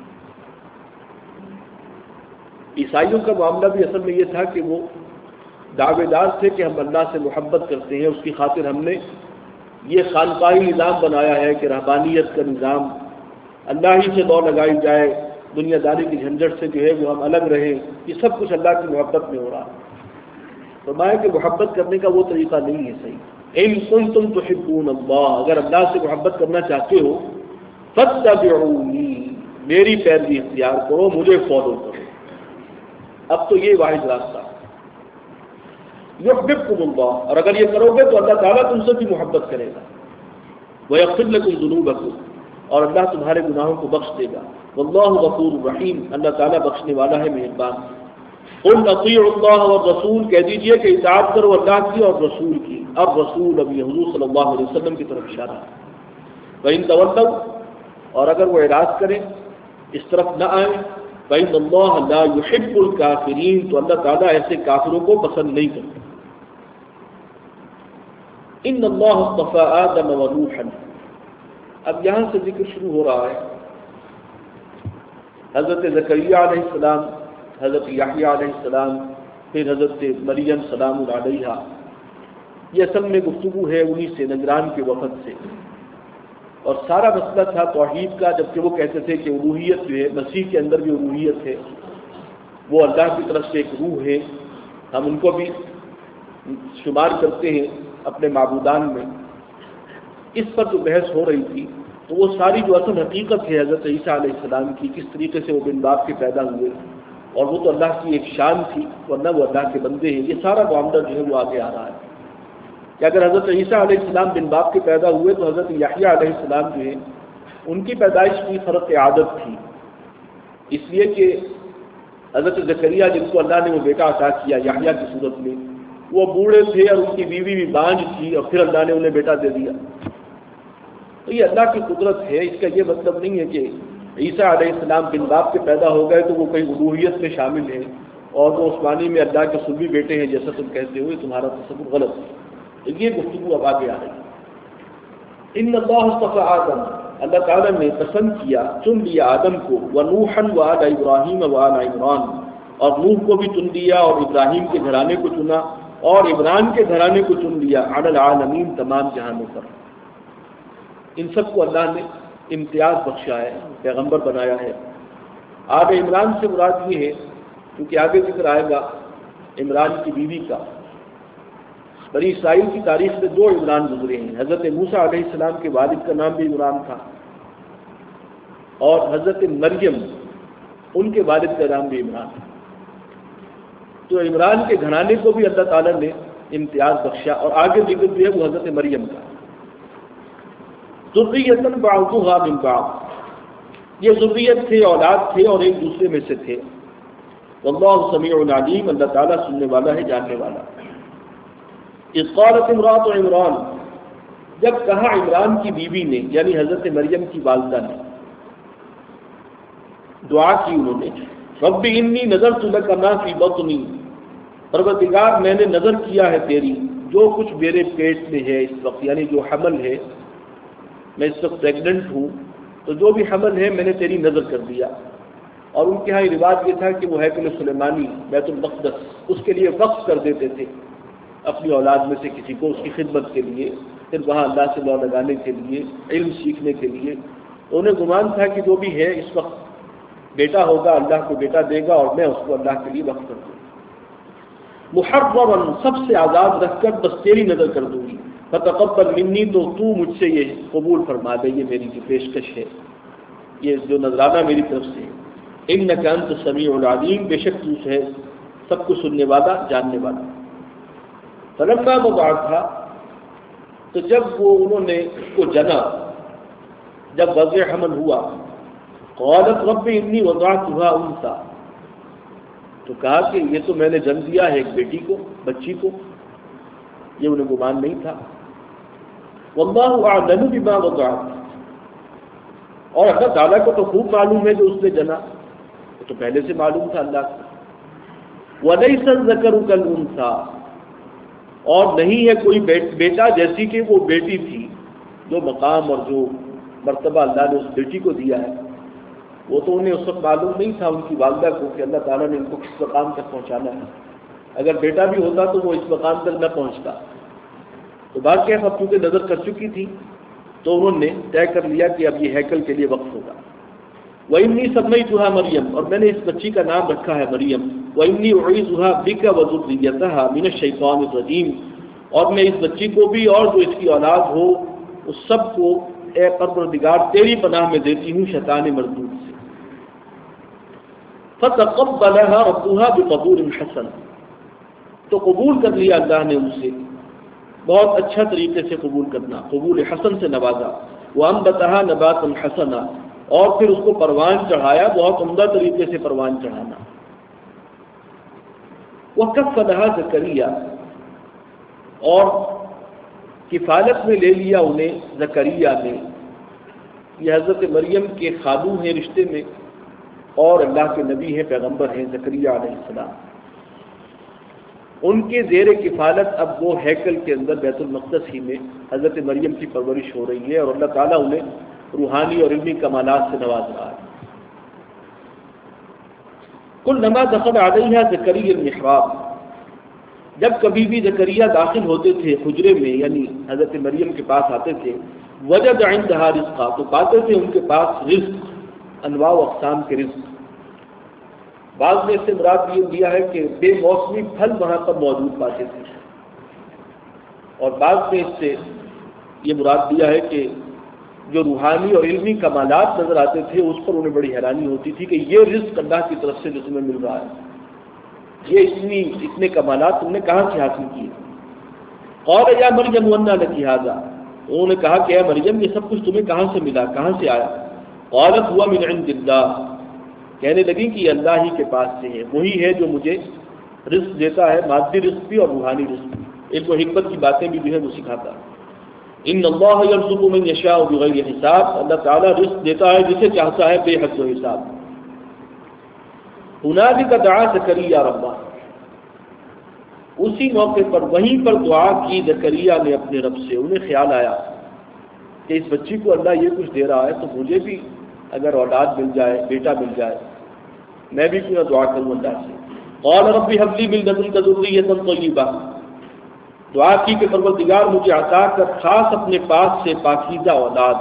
عیسائیوں کا معاملہ بھی اصل میں یہ تھا کہ وہ دعوے دار تھے کہ ہم اللہ سے محبت کرتے ہیں، اس کی خاطر ہم نے یہ خانقاہی نظام بنایا ہے کہ رہبانیت کا نظام، اللہ ہی سے دو لگائی جائے، دنیا داری کی جھنجھٹ سے جو ہے وہ ہم الگ رہیں، یہ سب کچھ اللہ کی محبت میں ہو رہا ہے۔ فرمایا کہ محبت کرنے کا وہ طریقہ نہیں ہے صحیح۔ ان کنتم تحبون اللہ، اگر اللہ سے محبت کرنا چاہتے ہو، فاتبعونی، میری پیروی اختیار کرو، مجھے فالو کرو۔ اب تو یہ واحد راستہ۔ یحببکم اللہ، اور اگر یہ کرو گے تو اللہ تعالیٰ تم سے بھی محبت کرے گا۔ ویغفر لکم ذنوبکم، اور اللہ تمہارے گناہوں کو بخش دے گا۔ واللہ غفور رحیم، اللہ تعالیٰ بخشنے والا ہے، مہربان۔ قل اطیعوا اللہ والرسول، کہہ دیجئے کہ اطاعت کرو اللہ کی اور رسول کی۔ اب رسول اب یہ حضور صلی اللہ علیہ وسلم کی طرف اشارہ ہے۔ وَإِن تَوَلَّوْا، اور اگر وہ اعراض کریں، اس طرف نہ آئیں، فَإِنَّ اللَّهَ لَا يُحِبُّ الْكَافِرِينَ، تو اللہ تعالیٰ ایسے کافروں کو پسند نہیں کرتا۔ إِنَّ اللَّهَ اصْطَفَىٰ آدَمَ وَنُوحًا، اب یہاں سے ذکر شروع ہو رہا ہے حضرت زکریا علیہ السلام، حضرت یحییٰ علیہ السلام، پھر حضرت مریم سلام علیہا۔ یہ اصل میں گفتگو ہے انہی سے، نجران کے وفد سے۔ اور سارا مسئلہ تھا توحید کا، جبکہ وہ کہتے تھے کہ الوہیت جو ہے مسیح کے اندر بھی الوہیت ہے، وہ اللہ کی طرف سے ایک روح ہے، ہم ان کو بھی شمار کرتے ہیں اپنے معبودان میں۔ اس پر جو بحث ہو رہی تھی تو وہ ساری جو اصل حقیقت ہے حضرت عیسیٰ علیہ السلام کی، کس طریقے سے وہ بن باپ کے پیدا ہوئے، اور وہ تو اللہ کی ایک شان تھی، ورنہ وہ اللہ کے بندے ہیں، یہ سارا معاملہ جو ہے وہ آگے آ رہا ہے کہ اگر حضرت عیسیٰ علیہ السلام بن باپ کے پیدا ہوئے تو حضرت یحییٰ علیہ السلام جو ہے ان کی پیدائش بھی خرق عادت تھی، اس لیے کہ حضرت زکریا جن کو اللہ نے وہ بیٹا عطا کیا یحییٰ کی صورت میں، وہ بوڑھے تھے اور ان کی بیوی بھی بانجھ تھی، اور پھر اللہ نے انہیں بیٹا دے دیا۔ تو یہ اللہ کی قدرت ہے، اس کا یہ مطلب نہیں ہے کہ عیسیٰ علیہ السلام بن باپ کے پیدا ہو گئے تو وہ کہیں الوہیت میں شامل ہیں اور وہ عثمانی میں اللہ کے سلبی بیٹے ہیں جیسا تم کہتے ہو، تمہارا تصور غلط ہے۔ یہ گفتگو اب آگے آ رہی ہے۔ ان اللہ اصطفى آدم، اللہ تعالیٰ نے پسند کیا، چن لیا آدم کو، ونوحا وآل ابراہیم وآل عمران، اور نوح کو بھی چن لیا اور ابراہیم کے گھرانے کو چنا اور عمران کے گھرانے کو چن لیا، علی العالمین، تمام جہانوں پر۔ ان سب کو اللہ نے امتیاز بخشا ہے، پیغمبر بنایا ہے۔ آل عمران سے مراد یہ ہے کیونکہ آگے ذکر آئے گا عمران کی بیوی کا۔ بنی اسرائیل کی تاریخ میں 2 عمران گزرے ہیں، حضرت موسیٰ علیہ السلام کے والد کا نام بھی عمران تھا، اور حضرت مریم ان کے والد کا نام بھی عمران تھا۔ تو عمران کے گھرانے کو بھی اللہ تعالیٰ نے امتیاز بخشا، اور آگے ذکر جو ہے وہ حضرت مریم کا۔ ذریۃ بعضھا من بعض، یہ ذریت تھے، اولاد تھے اور ایک دوسرے میں سے تھے۔ واللہ سمیع علیم، اللہ تعالیٰ سننے والا ہے، جاننے والا۔ اذ قالت امرأۃ عمران، جب کہا عمران کی بیوی نے، یعنی حضرت مریم کی والدہ نے، دعا کی انہوں نے، رب انی نذرت لک ما فی بطنی، پروردگار میں نے نظر کیا ہے تیری جو کچھ میرے پیٹ میں ہے اس وقت، یعنی جو حمل ہے، میں اس وقت پریگننٹ ہوں، تو جو بھی حمل ہے میں نے تیری نظر کر دیا۔ اور ان کے ہاں رواج یہ تھا کہ وہ ہیکل سلیمانی، بیت المقدس، اس کے لیے وقف کر دیتے تھے اپنی اولاد میں سے کسی کو، اس کی خدمت کے لیے، پھر وہاں اللہ سے لو لگانے کے لیے، علم سیکھنے کے لیے۔ انہیں گمان تھا کہ جو بھی ہے اس وقت بیٹا ہوگا، اللہ کو بیٹا دے گا اور میں اس کو اللہ کے لیے وقف کر دوں گا، محررا، سب سے آزاد رکھ کر بس تیری نظر کر دوں گی، فتقبل منی، تو مجھ سے یہ قبول فرما دے، یہ میری جو پیشکش ہے، یہ جو نذرانہ میری طرف سے ہے۔ انک انت السمیع العلیم، بے شک تو ہے سب کو سننے والا، جاننے والا۔ فلما وضعتھا، تو جب وہ انہوں نے اس کو جنا، جب وضع حمل ہوا، قالت رب انی وضعتھا انثی، تو کہا کہ یہ تو میں نے جن دیا ہے ایک بیٹی کو، بچی کو، یہ انہیں گمان نہیں تھا۔ واللہ اعلم بما وضعت، اور اللہ تعالیٰ کو تو خوب معلوم ہے جو اس نے جنا، وہ تو پہلے سے معلوم تھا اللہ کو۔ ولیس الذکر کالانثی، اور نہیں ہے کوئی بیٹا جیسی کہ وہ بیٹی تھی، جو مقام اور جو مرتبہ اللہ نے اس بیٹی کو دیا ہے، وہ تو انہیں اس وقت معلوم نہیں تھا ان کی والدہ کو کہ اللہ تعالیٰ نے ان کو کس مقام تک پہنچانا ہے۔ اگر بیٹا بھی ہوتا تو وہ اس مقام تک نہ پہنچتا۔ تو بات کیا، اب چونکہ نظر کر چکی تھی تو انہوں نے طے کر لیا کہ اب یہ ہیکل کے لیے وقف ہوگا۔ وَإِنِّي سَمَّيْتُهَا مریم، اور میں نے اس بچی کا نام رکھا ہے مریم۔ وَإِنِّي أُعِيذُهَا بِكَ وَذُرِّيَّتَهَا مِنَ الشَّيْطَانِ الرَّجِيمِ، اور میں اس بچی کو بھی اور جو اس کی اولاد ہو اس سب کو اے پروردگار تیری پناہ میں دیتی ہوں شیطان مردود سے۔ فَتَقَبَّلَهَا رَبُّهَا بِقَبُولٍ حَسَنٍ، تو قبول کر لیا اللہ نے ان سے، بہت اچھا طریقے سے قبول کرنا، قبول حسن سے نوازا۔ وَأَنبَتَهَا نَبَاتًا حَسَنًا، اور پھر اس کو پروان چڑھایا، بہت عمدہ طریقے سے پروان چڑھانا۔ وَكَفَّلَهَا زَكَرِيَّا، اور کفالت میں لے لیا انہیں زکریا نے، یہ حضرت مریم کے خالو ہیں رشتے میں اور اللہ کے نبی ہیں، پیغمبر ہیں زکریا علیہ السلام۔ ان کے زیر کفالت اب وہ ہیکل کے اندر بیت المقدس ہی میں حضرت مریم کی پرورش ہو رہی ہے، اور اللہ تعالیٰ انہیں روحانی اور علمی کمالات سے نواز رہا ہے۔ کلما دخل علیہا زکریا المحراب، جب کبھی بھی زکریا داخل ہوتے تھے حجرے میں، یعنی حضرت مریم کے پاس آتے تھے، وجد عندها رزقا، تو پاتے تھے ان کے پاس رزق، انواع و اقسام کے رزق۔ بعض نے اس سے مراد یہ لیا ہے کہ بے موسمی پھل وہاں پر موجود پاتے تھے، اور بعض نے اس سے یہ مراد دیا ہے کہ جو روحانی اور علمی کمالات نظر آتے تھے اس پر انہیں بڑی حیرانی ہوتی تھی کہ یہ رزق اللہ کی طرف سے جو تمہیں مل رہا ہے، یہ اتنے کمالات تم نے کہاں سے حاصل کیے؟ قال یا مریم انا لک ھذا، انہوں نے کہا کہ اے مریم یہ سب کچھ تمہیں کہاں سے ملا، کہاں سے آیا؟ قالت هو من عند اللہ، کہنے لگی کہ یہ اللہ ہی کے پاس سے ہے، وہی ہے جو مجھے رزق دیتا ہے، مادی رزق بھی اور روحانی رزق بھی، علم و حکمت کی باتیں بھی جو ہے وہ سکھاتا ہے۔ ان اللہ یرزق من یشاء بغیر حساب، اللہ تعالیٰ رزق دیتا ہے جسے چاہتا ہے بے حد و حساب۔ ہنالک دعا زکریا ربہ، اسی موقع پر وہیں پر دعا کی زکریا نے اپنے رب سے۔ انہیں خیال آیا کہ اس بچی کو اللہ یہ کچھ دے رہا ہے تو مجھے بھی اگر اولاد مل جائے، بیٹا مل جائے، میں بھی کیوں نہ دعا کروں اللہ سے۔ قال رب هب لي من لدنك ذرية طيبة، دعا کی کہ پروردگار مجھے عطا کر خاص اپنے پاس سے پاکیزہ اولاد۔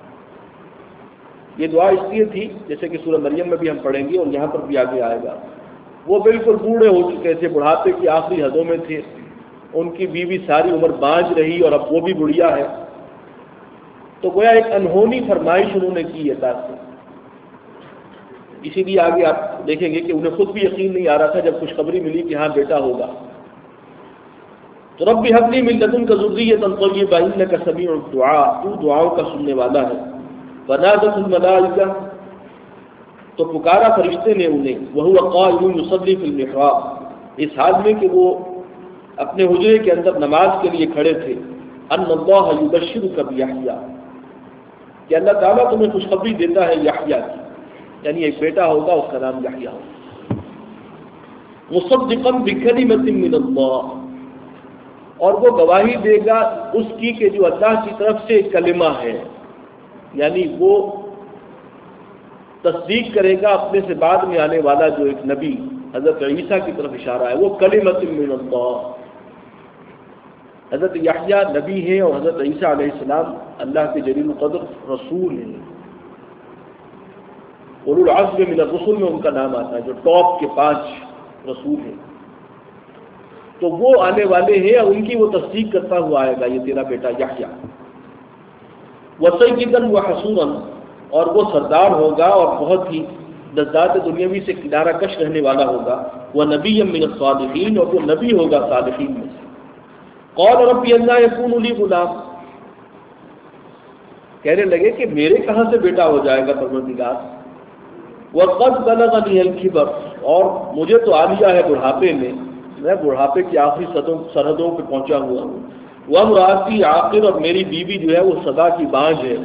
یہ دعا اس لیے تھی جیسے کہ سورہ مریم میں بھی ہم پڑھیں گے اور یہاں پر بھی آگے آئے گا، وہ بالکل بوڑھے ہو چکے تھے، بڑھاپے کی آخری حدوں میں تھے، ان کی بیوی ساری عمر بانجھ رہی اور اب وہ بھی بڑھیا ہے، تو گویا ایک انہونی فرمائش انہوں نے کی اللہ سے۔ اسی لیے آگے آپ دیکھیں گے کہ انہیں خود بھی یقین نہیں آ رہا تھا جب خوشخبری ملی کہ ہاں بیٹا ہوگا۔ تو رب هب لي من لدنك ذرية طيبة إنك سميع الدعاء، تو دعاؤں کا سننے والا ہے۔ فنادت الملائکہ، تو پکارا فرشتے نے انہیں، وهو قائم يصلي في المحراب، اس حال میں کہ وہ اپنے حجرے کے اندر نماز کے لیے کھڑے تھے، ان اللہ یبشرک بیحییٰ، کہ اللہ تعالیٰ تمہیں خوشخبری دیتا ہے یحییٰ کی، یعنی ایک بیٹا ہوگا اس کا نام یحییٰ ہوگا، مصدقا بکلمۃ من اللہ، اور وہ گواہی دے گا اس کی کہ جو اللہ کی طرف سے ایک کلمہ ہے، یعنی وہ تصدیق کرے گا اپنے سے بعد میں آنے والا جو ایک نبی حضرت عیسیٰ کی طرف اشارہ ہے، وہ کلمۃ من اللہ۔ حضرت یحییٰ نبی ہیں اور حضرت عیسیٰ علیہ السلام اللہ کے جلیل القدر رسول ہیں، اولو العزم من الرسل میں ان کا نام آتا ہے، جو ٹاپ کے 5 رسول ہیں، تو وہ آنے والے ہیں اور ان کی وہ تصدیق کرتا ہوا آئے گا، یہ تیرا بیٹا یحییٰ۔ وسیداً وحصورا، اور وہ سردار ہوگا اور بہت ہی لذات دنیاوی سے کنارہ کش رہنے والا ہوگا، ونبی من الصالحین، اور وہ نبی ہوگا صالحین میں سے۔ قال رب انا یکون لی غلام، کہنے لگے کہ میرے کہاں سے بیٹا ہو جائے گا پروردگار، وقد بلغنی الکبر، اور مجھے تو آ لیا ہے بڑھاپے میں بڑھاپے کی آخری سرحدوں پہ پہنچا ہوا ہوں، وامراتی عاقر، اور میری بیوی جو ہے وہ سدا کی بانجھ ہے۔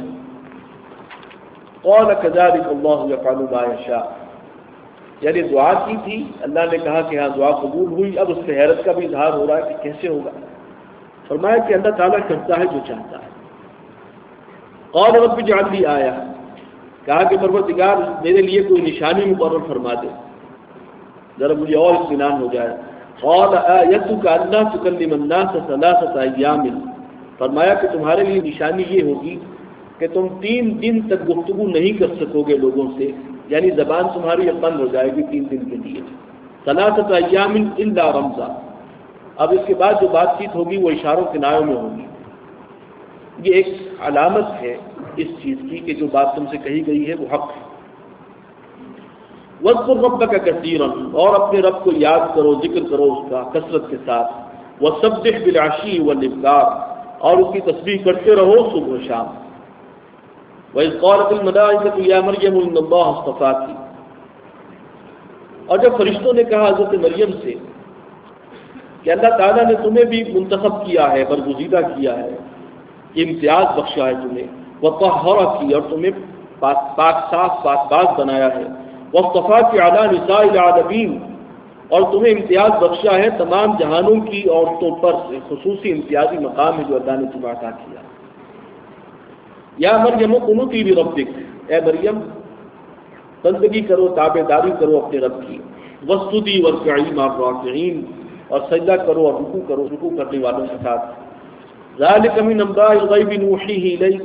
قال كذلك اللہ یفعل ما یشاء، یعنی دعا کی تھی، اللہ نے کہا کہ ہاں دعا قبول ہوئی، اب اس سے حیرت کا بھی اظہار ہو رہا ہے کہ کیسے ہوگا۔ فرمایا کہ اللہ تعالیٰ کرتا ہے جو چاہتا ہے۔ قال رب اجعل لي آیہ، کہا کہ پروردگار میرے لیے کوئی نشانی مقرر فرما دے، ذرا مجھے اور اطمینان ہو جائے۔ قال آیتک الا تکلم الناس 3 ایام، فرمایا کہ تمہارے لیے نشانی یہ ہوگی کہ تم 3 دن تک گفتگو نہیں کر سکو گے لوگوں سے، یعنی زبان تمہاری اب بند ہو جائے گی 3 دن کے لیے۔ 3 ایام الا رمزا، اب اس کے بعد جو بات چیت ہوگی وہ اشاروں کنایوں میں ہوگی۔ یہ ایک علامت ہے اس چیز کی کہ جو بات تم سے کہی گئی ہے وہ حق ہے۔ وَاذْكُرْ رَبَّكَ كَثِيرًا، اور اپنے رب کو یاد کرو، ذکر کرو اس کا کثرت کے ساتھ۔ وَسَبِّحْ بِالْعَشِيِّ وَالْإِبْكَارِ، اور اس کی تسبیح کرتے رہو صبح و شام۔ وَإِذْ قَالَتِ الْمَلَائِكَةُ يَا مَرْيَمُ إِنَّ اللَّهَ اصْطَفَاكِ، اور جب فرشتوں نے کہا حضرت مریم سے کہ اللہ تعالیٰ نے تمہیں بھی منتخب کیا ہے، برگزیدہ کیا ہے، امتیاز بخشا ہے تمہیں، وَطَهَّرَكِ، اور تمہیں پاک صاف پاک باز بنایا ہے، وَاصْطَفَاكِ عَلَى نِسَاءِ الْعَالَمِينَ، اور تمہیں امتیاز بخشا ہے تمام جہانوں کی عورتوں پر، خصوصی امتیازی مقام ہے جو اللہ نے تمہیں عطا کیا۔ یا مریم قنوتی لربک، اے مریم بندگی کرو، تابع داری کرو اپنے رب کی، واسجدی وارکعی مع الراکعین، اور سجدہ کرو اور رکوع کرو رکوع کرنے والوں کے ساتھ۔ ذالک من انباء الغیب نوحیہ الیک،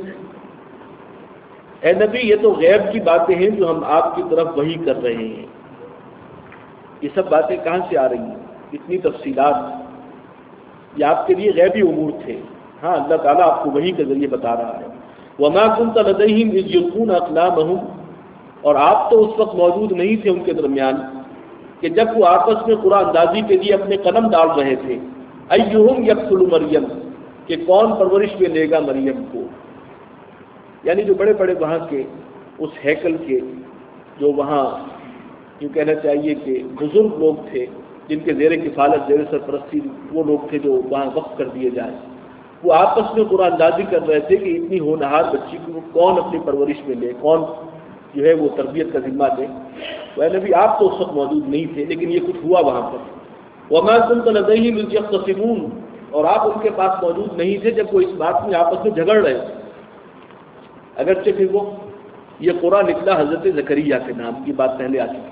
اے نبی یہ تو غیب کی باتیں ہیں جو ہم آپ کی طرف وحی کر رہے ہیں۔ یہ سب باتیں کہاں سے آ رہی ہیں؟ اتنی تفصیلات، یہ آپ کے لیے غیبی امور تھے۔ ہاں اللہ تعالیٰ آپ کو وحی کے ذریعے بتا رہا ہے۔ وما كنت لديهم اذ يلقون اقلامهم، اور آپ تو اس وقت موجود نہیں تھے ان کے درمیان کہ جب وہ آپس میں قرآن اندازی کے لیے اپنے قلم ڈال رہے تھے، ایہم یکفل مریم، کہ کون پرورش میں لے گا مریم کو۔ یعنی جو بڑے بڑے وہاں کے اس ہیکل کے جو وہاں یوں کہنا چاہیے کہ بزرگ لوگ تھے جن کے زیر کفالت زیر سرپرستی وہ لوگ تھے جو وہاں وقف کر دیے جائیں، وہ آپس میں قرآن اندازی کر رہے تھے کہ اتنی ہونہار بچی کو کون اپنی پرورش میں لے، کون جو ہے وہ تربیت کا ذمہ دے۔ وہ نبی آپ تو اس وقت موجود نہیں تھے لیکن یہ کچھ ہوا وہاں پر۔ وما كنت لديهم اذ يختصمون، اور آپ ان کے پاس موجود نہیں تھے جب وہ اس بات میں آپس میں جھگڑ رہے تھے۔ اگرچہ پھر وہ یہ قرآن نکلا حضرت زکریا کے نام کی بات پہلے آ چکی۔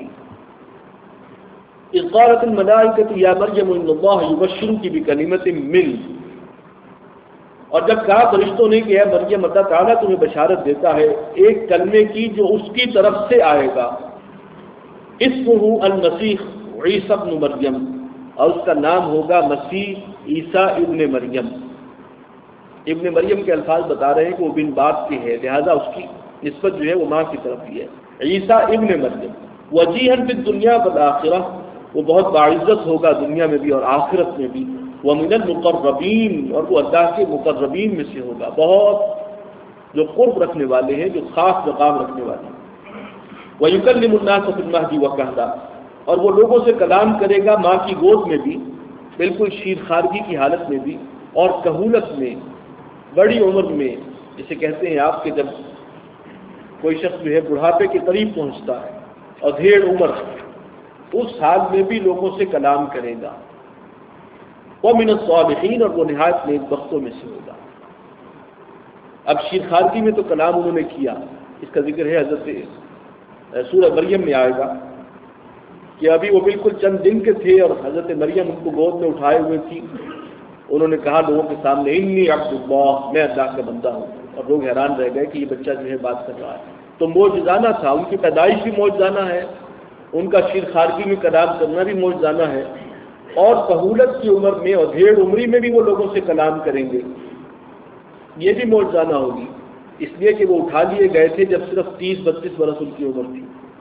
اذ قالت الملائکۃ یا مریم ان اللہ یبشرک بکلمۃ منہ، اور جب کہا فرشتوں نے کہ اے مریم اللہ تعالیٰ تمہیں بشارت دیتا ہے ایک کلمے کی جو اس کی طرف سے آئے گا، اسمہ المسیح عیسی ابن مریم، اور اس کا نام ہوگا مسیح عیسیٰ ابن مریم۔ ابن مریم کے الفاظ بتا رہے ہیں کہ وہ بن باپ کے ہے، لہذا اس کی نسبت جو ہے وہ ماں کی طرف ہی ہے۔ عیسیٰ ابن مریم وجیہا فی الدنیا والآخرہ، وہ بہت باعزت ہوگا دنیا میں بھی اور آخرت میں بھی۔ ومن المقربین، اور وہ اللہ کے مقربین میں سے ہوگا، بہت جو قرب رکھنے والے ہیں، جو خاص مقام رکھنے والے ہیں۔ وَيُكَلِّمُ النَّاسَ فِي الْمَهْدِ وَكَهْلًا، اور وہ لوگوں سے کلام کرے گا ماں کی گود میں بھی، بالکل شیر خارگی کی حالت میں بھی، اور کہولت میں، بڑی عمر میں، جسے کہتے ہیں آپ کے جب کوئی شخص جو ہے بڑھاپے کے قریب پہنچتا ہے اور ڈھیر عمر، اس حال میں بھی لوگوں سے کلام کرے گا۔ وَمِنَ الصَّالِحِينَ، اور وہ نہایت نیک بختوں میں سے ہوگا۔ اب شیر خارگی میں تو کلام انہوں نے کیا، اس کا ذکر ہے حضرت سورہ مریم میں آئے گا کہ ابھی وہ بالکل چند دن کے تھے اور حضرت مریم ان کو گود میں اٹھائے ہوئے تھی۔ انہوں نے کہا لوگوں کے سامنے انی عبد اللہ، میں اللہ کا بندہ ہوں، اور لوگ حیران رہ گئے کہ یہ بچہ جو ہے بات کر رہا ہے۔ تو معجزانہ تھا، ان کی پیدائش بھی معجزانہ ہے، ان کا شیر خارگی میں کلام کرنا بھی معجزانہ ہے، اور کہولت کی عمر میں اور ڈھیر عمری میں بھی وہ لوگوں سے کلام کریں گے، یہ بھی معجزانہ ہوگی، اس لیے کہ وہ اٹھا لیے گئے تھے جب صرف 30-32 برس ان کی عمر تھی۔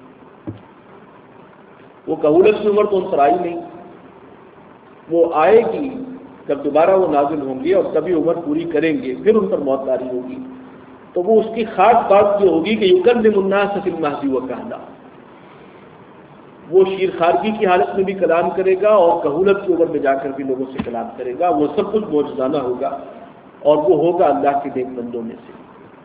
وہ کہولت کی عمر تو ان پر آئی نہیں، وہ آئے گی جب دوبارہ وہ نازل ہوں گے اور تبھی عمر پوری کریں گے، پھر ان پر موت طاری ہوگی۔ تو وہ اس کی خاص بات یہ ہوگی کہ یکلم الناس فی المہد وکہلا، وہ شیر خارگی کی حالت میں بھی کلام کرے گا اور کہولت کی عمر میں جا کر بھی لوگوں سے کلام کرے گا۔ وہ سب کچھ معجزانہ ہوگا اور وہ ہوگا اللہ کے نیک بندوں میں سے۔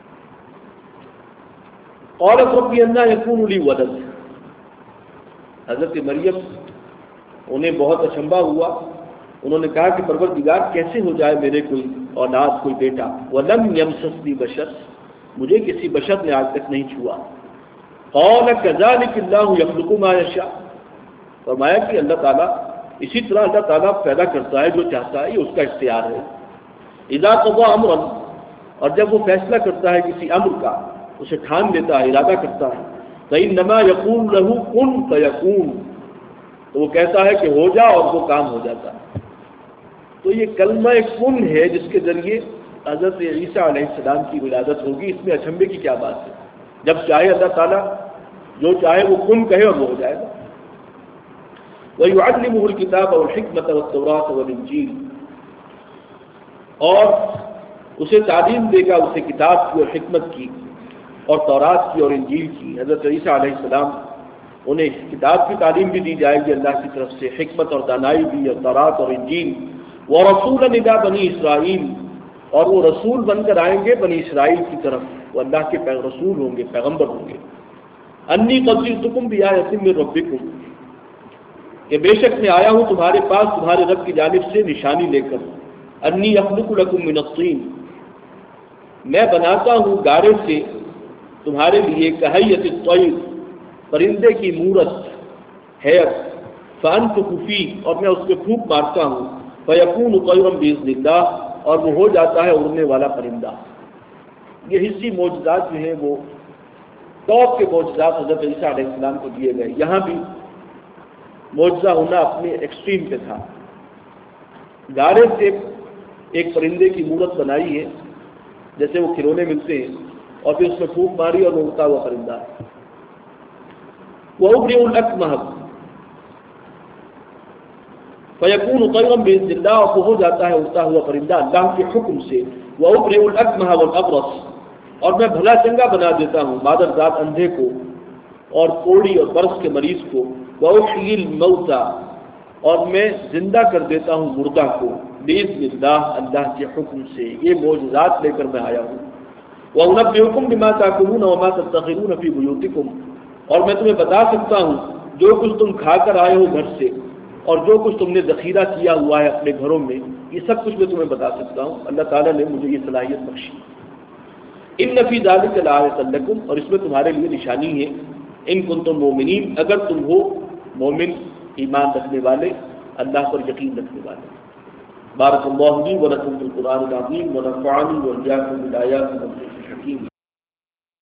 قالت رب انا یکون لی ولد، حضرت مریم انہیں بہت اچنبھا ہوا، انہوں نے کہا کہ پروردگار کیسے ہو جائے میرے کوئی اولاد، کوئی بیٹا، ولم یمسسنی بشر، مجھے کسی بشر نے آج تک نہیں چھوا۔ قال کذلک اللہ یخلق ما یشاء، فرمایا کہ اللہ تعالیٰ اسی طرح اللہ تعالیٰ پیدا کرتا ہے جو چاہتا ہے، یہ اس کا اختیار ہے۔ اذا قضى امرا، اور جب وہ فیصلہ کرتا ہے کسی امر کا، اسے ٹھان لیتا ہے، ارادہ کرتا ہے، فإنما یقول له کن فیکون، تو وہ کہتا ہے کہ ہو جا اور وہ کام ہو جاتا ہے۔ تو یہ کلمہ کن ہے جس کے ذریعے حضرت عیسیٰ علیہ السلام کی ولادت ہوگی، اس میں اچنبھے کی کیا بات ہے؟ جب چاہے اللہ تعالیٰ جو چاہے وہ کن کہے اور وہ ہو جائے گا۔ وَيُعَلِّمُهُ الْكِتَابَ وَالْحِكْمَةَ وَالتَّوْرَاةَ وَالْإِنْجِيلَ، اور اسے تعلیم دے گا اسے کتاب کی اور حکمت کی اور تورات کی اور انجیل کی۔ حضرت عیسیٰ علیہ السلام انہیں کتاب کی تعلیم بھی دی جائے گی اللہ کی طرف سے، حکمت اور دانائی بھی، اور تورات اور انجیل۔ وَرَسُولًا إِلَىٰ بَنِي إِسْرَائِيلَ، اور وہ رسول بن کر آئیں گے بنی اسرائیل کی طرف، وہ اللہ کے رسول ہوں گے، پیغمبر ہوں گے۔ انی قد جئتکم بآیۃ من ربکم، کہ بے شک میں آیا ہوں تمہارے پاس تمہارے رب کی جانب سے نشانی لے کر۔ انی اخلق لکم من الطین، میں بناتا ہوں گارے سے تمہارے لیے کہیت الطیر، پرندے کی مورت حیت، فانفخ فیہ، اور میں اس پہ پھونک مارتا ہوں، فیکون طیرا باذن اللہ، اور وہ ہو جاتا ہے اڑنے والا پرندہ۔ یہ حصی معجزات جو ہیں وہ ٹاپ کے معجزات حضرت عیسیٰ علیہ السلام کو دیے گئے۔ یہاں بھی معجزہ ہونا اپنے ایکسٹریم پہ تھا۔ گارے سے ایک پرندے کی مورت بنائی ہے، جیسے وہ کھلونے ملتے ہیں، اور پھر اس میں پھونک ماری اور وہ اڑتا ہوا پرندہ ہے۔ وَأُبْرِئُ الْأَكْمَحَ فَيَكُونُ طَيْرًا بِإِذْنِ اللَّهِ، اور وہ ہو جاتا ہے اڑتا ہوا پرندہ اللہ کے حکم سے۔ وَأُبْرِئُ الْأَكْمَحَ وَالْأَبْرَصَ، اور میں بھلا چنگا بنا دیتا ہوں مادرزاد اندھے کو اور کوڑی اور برس کے مریض کو۔ وَأُحْيِي الْمَوْتَى، اور میں زندہ کر دیتا ہوں مردہ کو، بِإِذْنِ اللَّهِ، اللہ کے حکم سے۔ یہ معجزات لے کر میں آیا ہوں۔ وَأُنَبِّئُكُم بِمَا تَأْكُلُونَ وَمَا تَدَّخِرُونَ فِي بُيُوتِكُمْ، اور میں تمہیں بتا سکتا ہوں جو کچھ تم کھا کر آئے ہو گھر سے، اور جو کچھ تم نے ذخیرہ کیا ہوا ہے اپنے گھروں میں، یہ سب کچھ میں تمہیں بتا سکتا ہوں۔ اللہ تعالیٰ نے مجھے یہ صلاحیت بخشی۔ ان فی ذلک لآیۃ لکم، اور اس میں تمہارے لیے نشانی ہے، ان کنتم مومنین، اگر تم ہو مومن، ایمان رکھنے والے، اللہ پر یقین رکھنے والے۔ بارک اللہ لی ولکم فی القرآن العظیم ونفعنی وإیاکم بالآیات والذکر الحکیم۔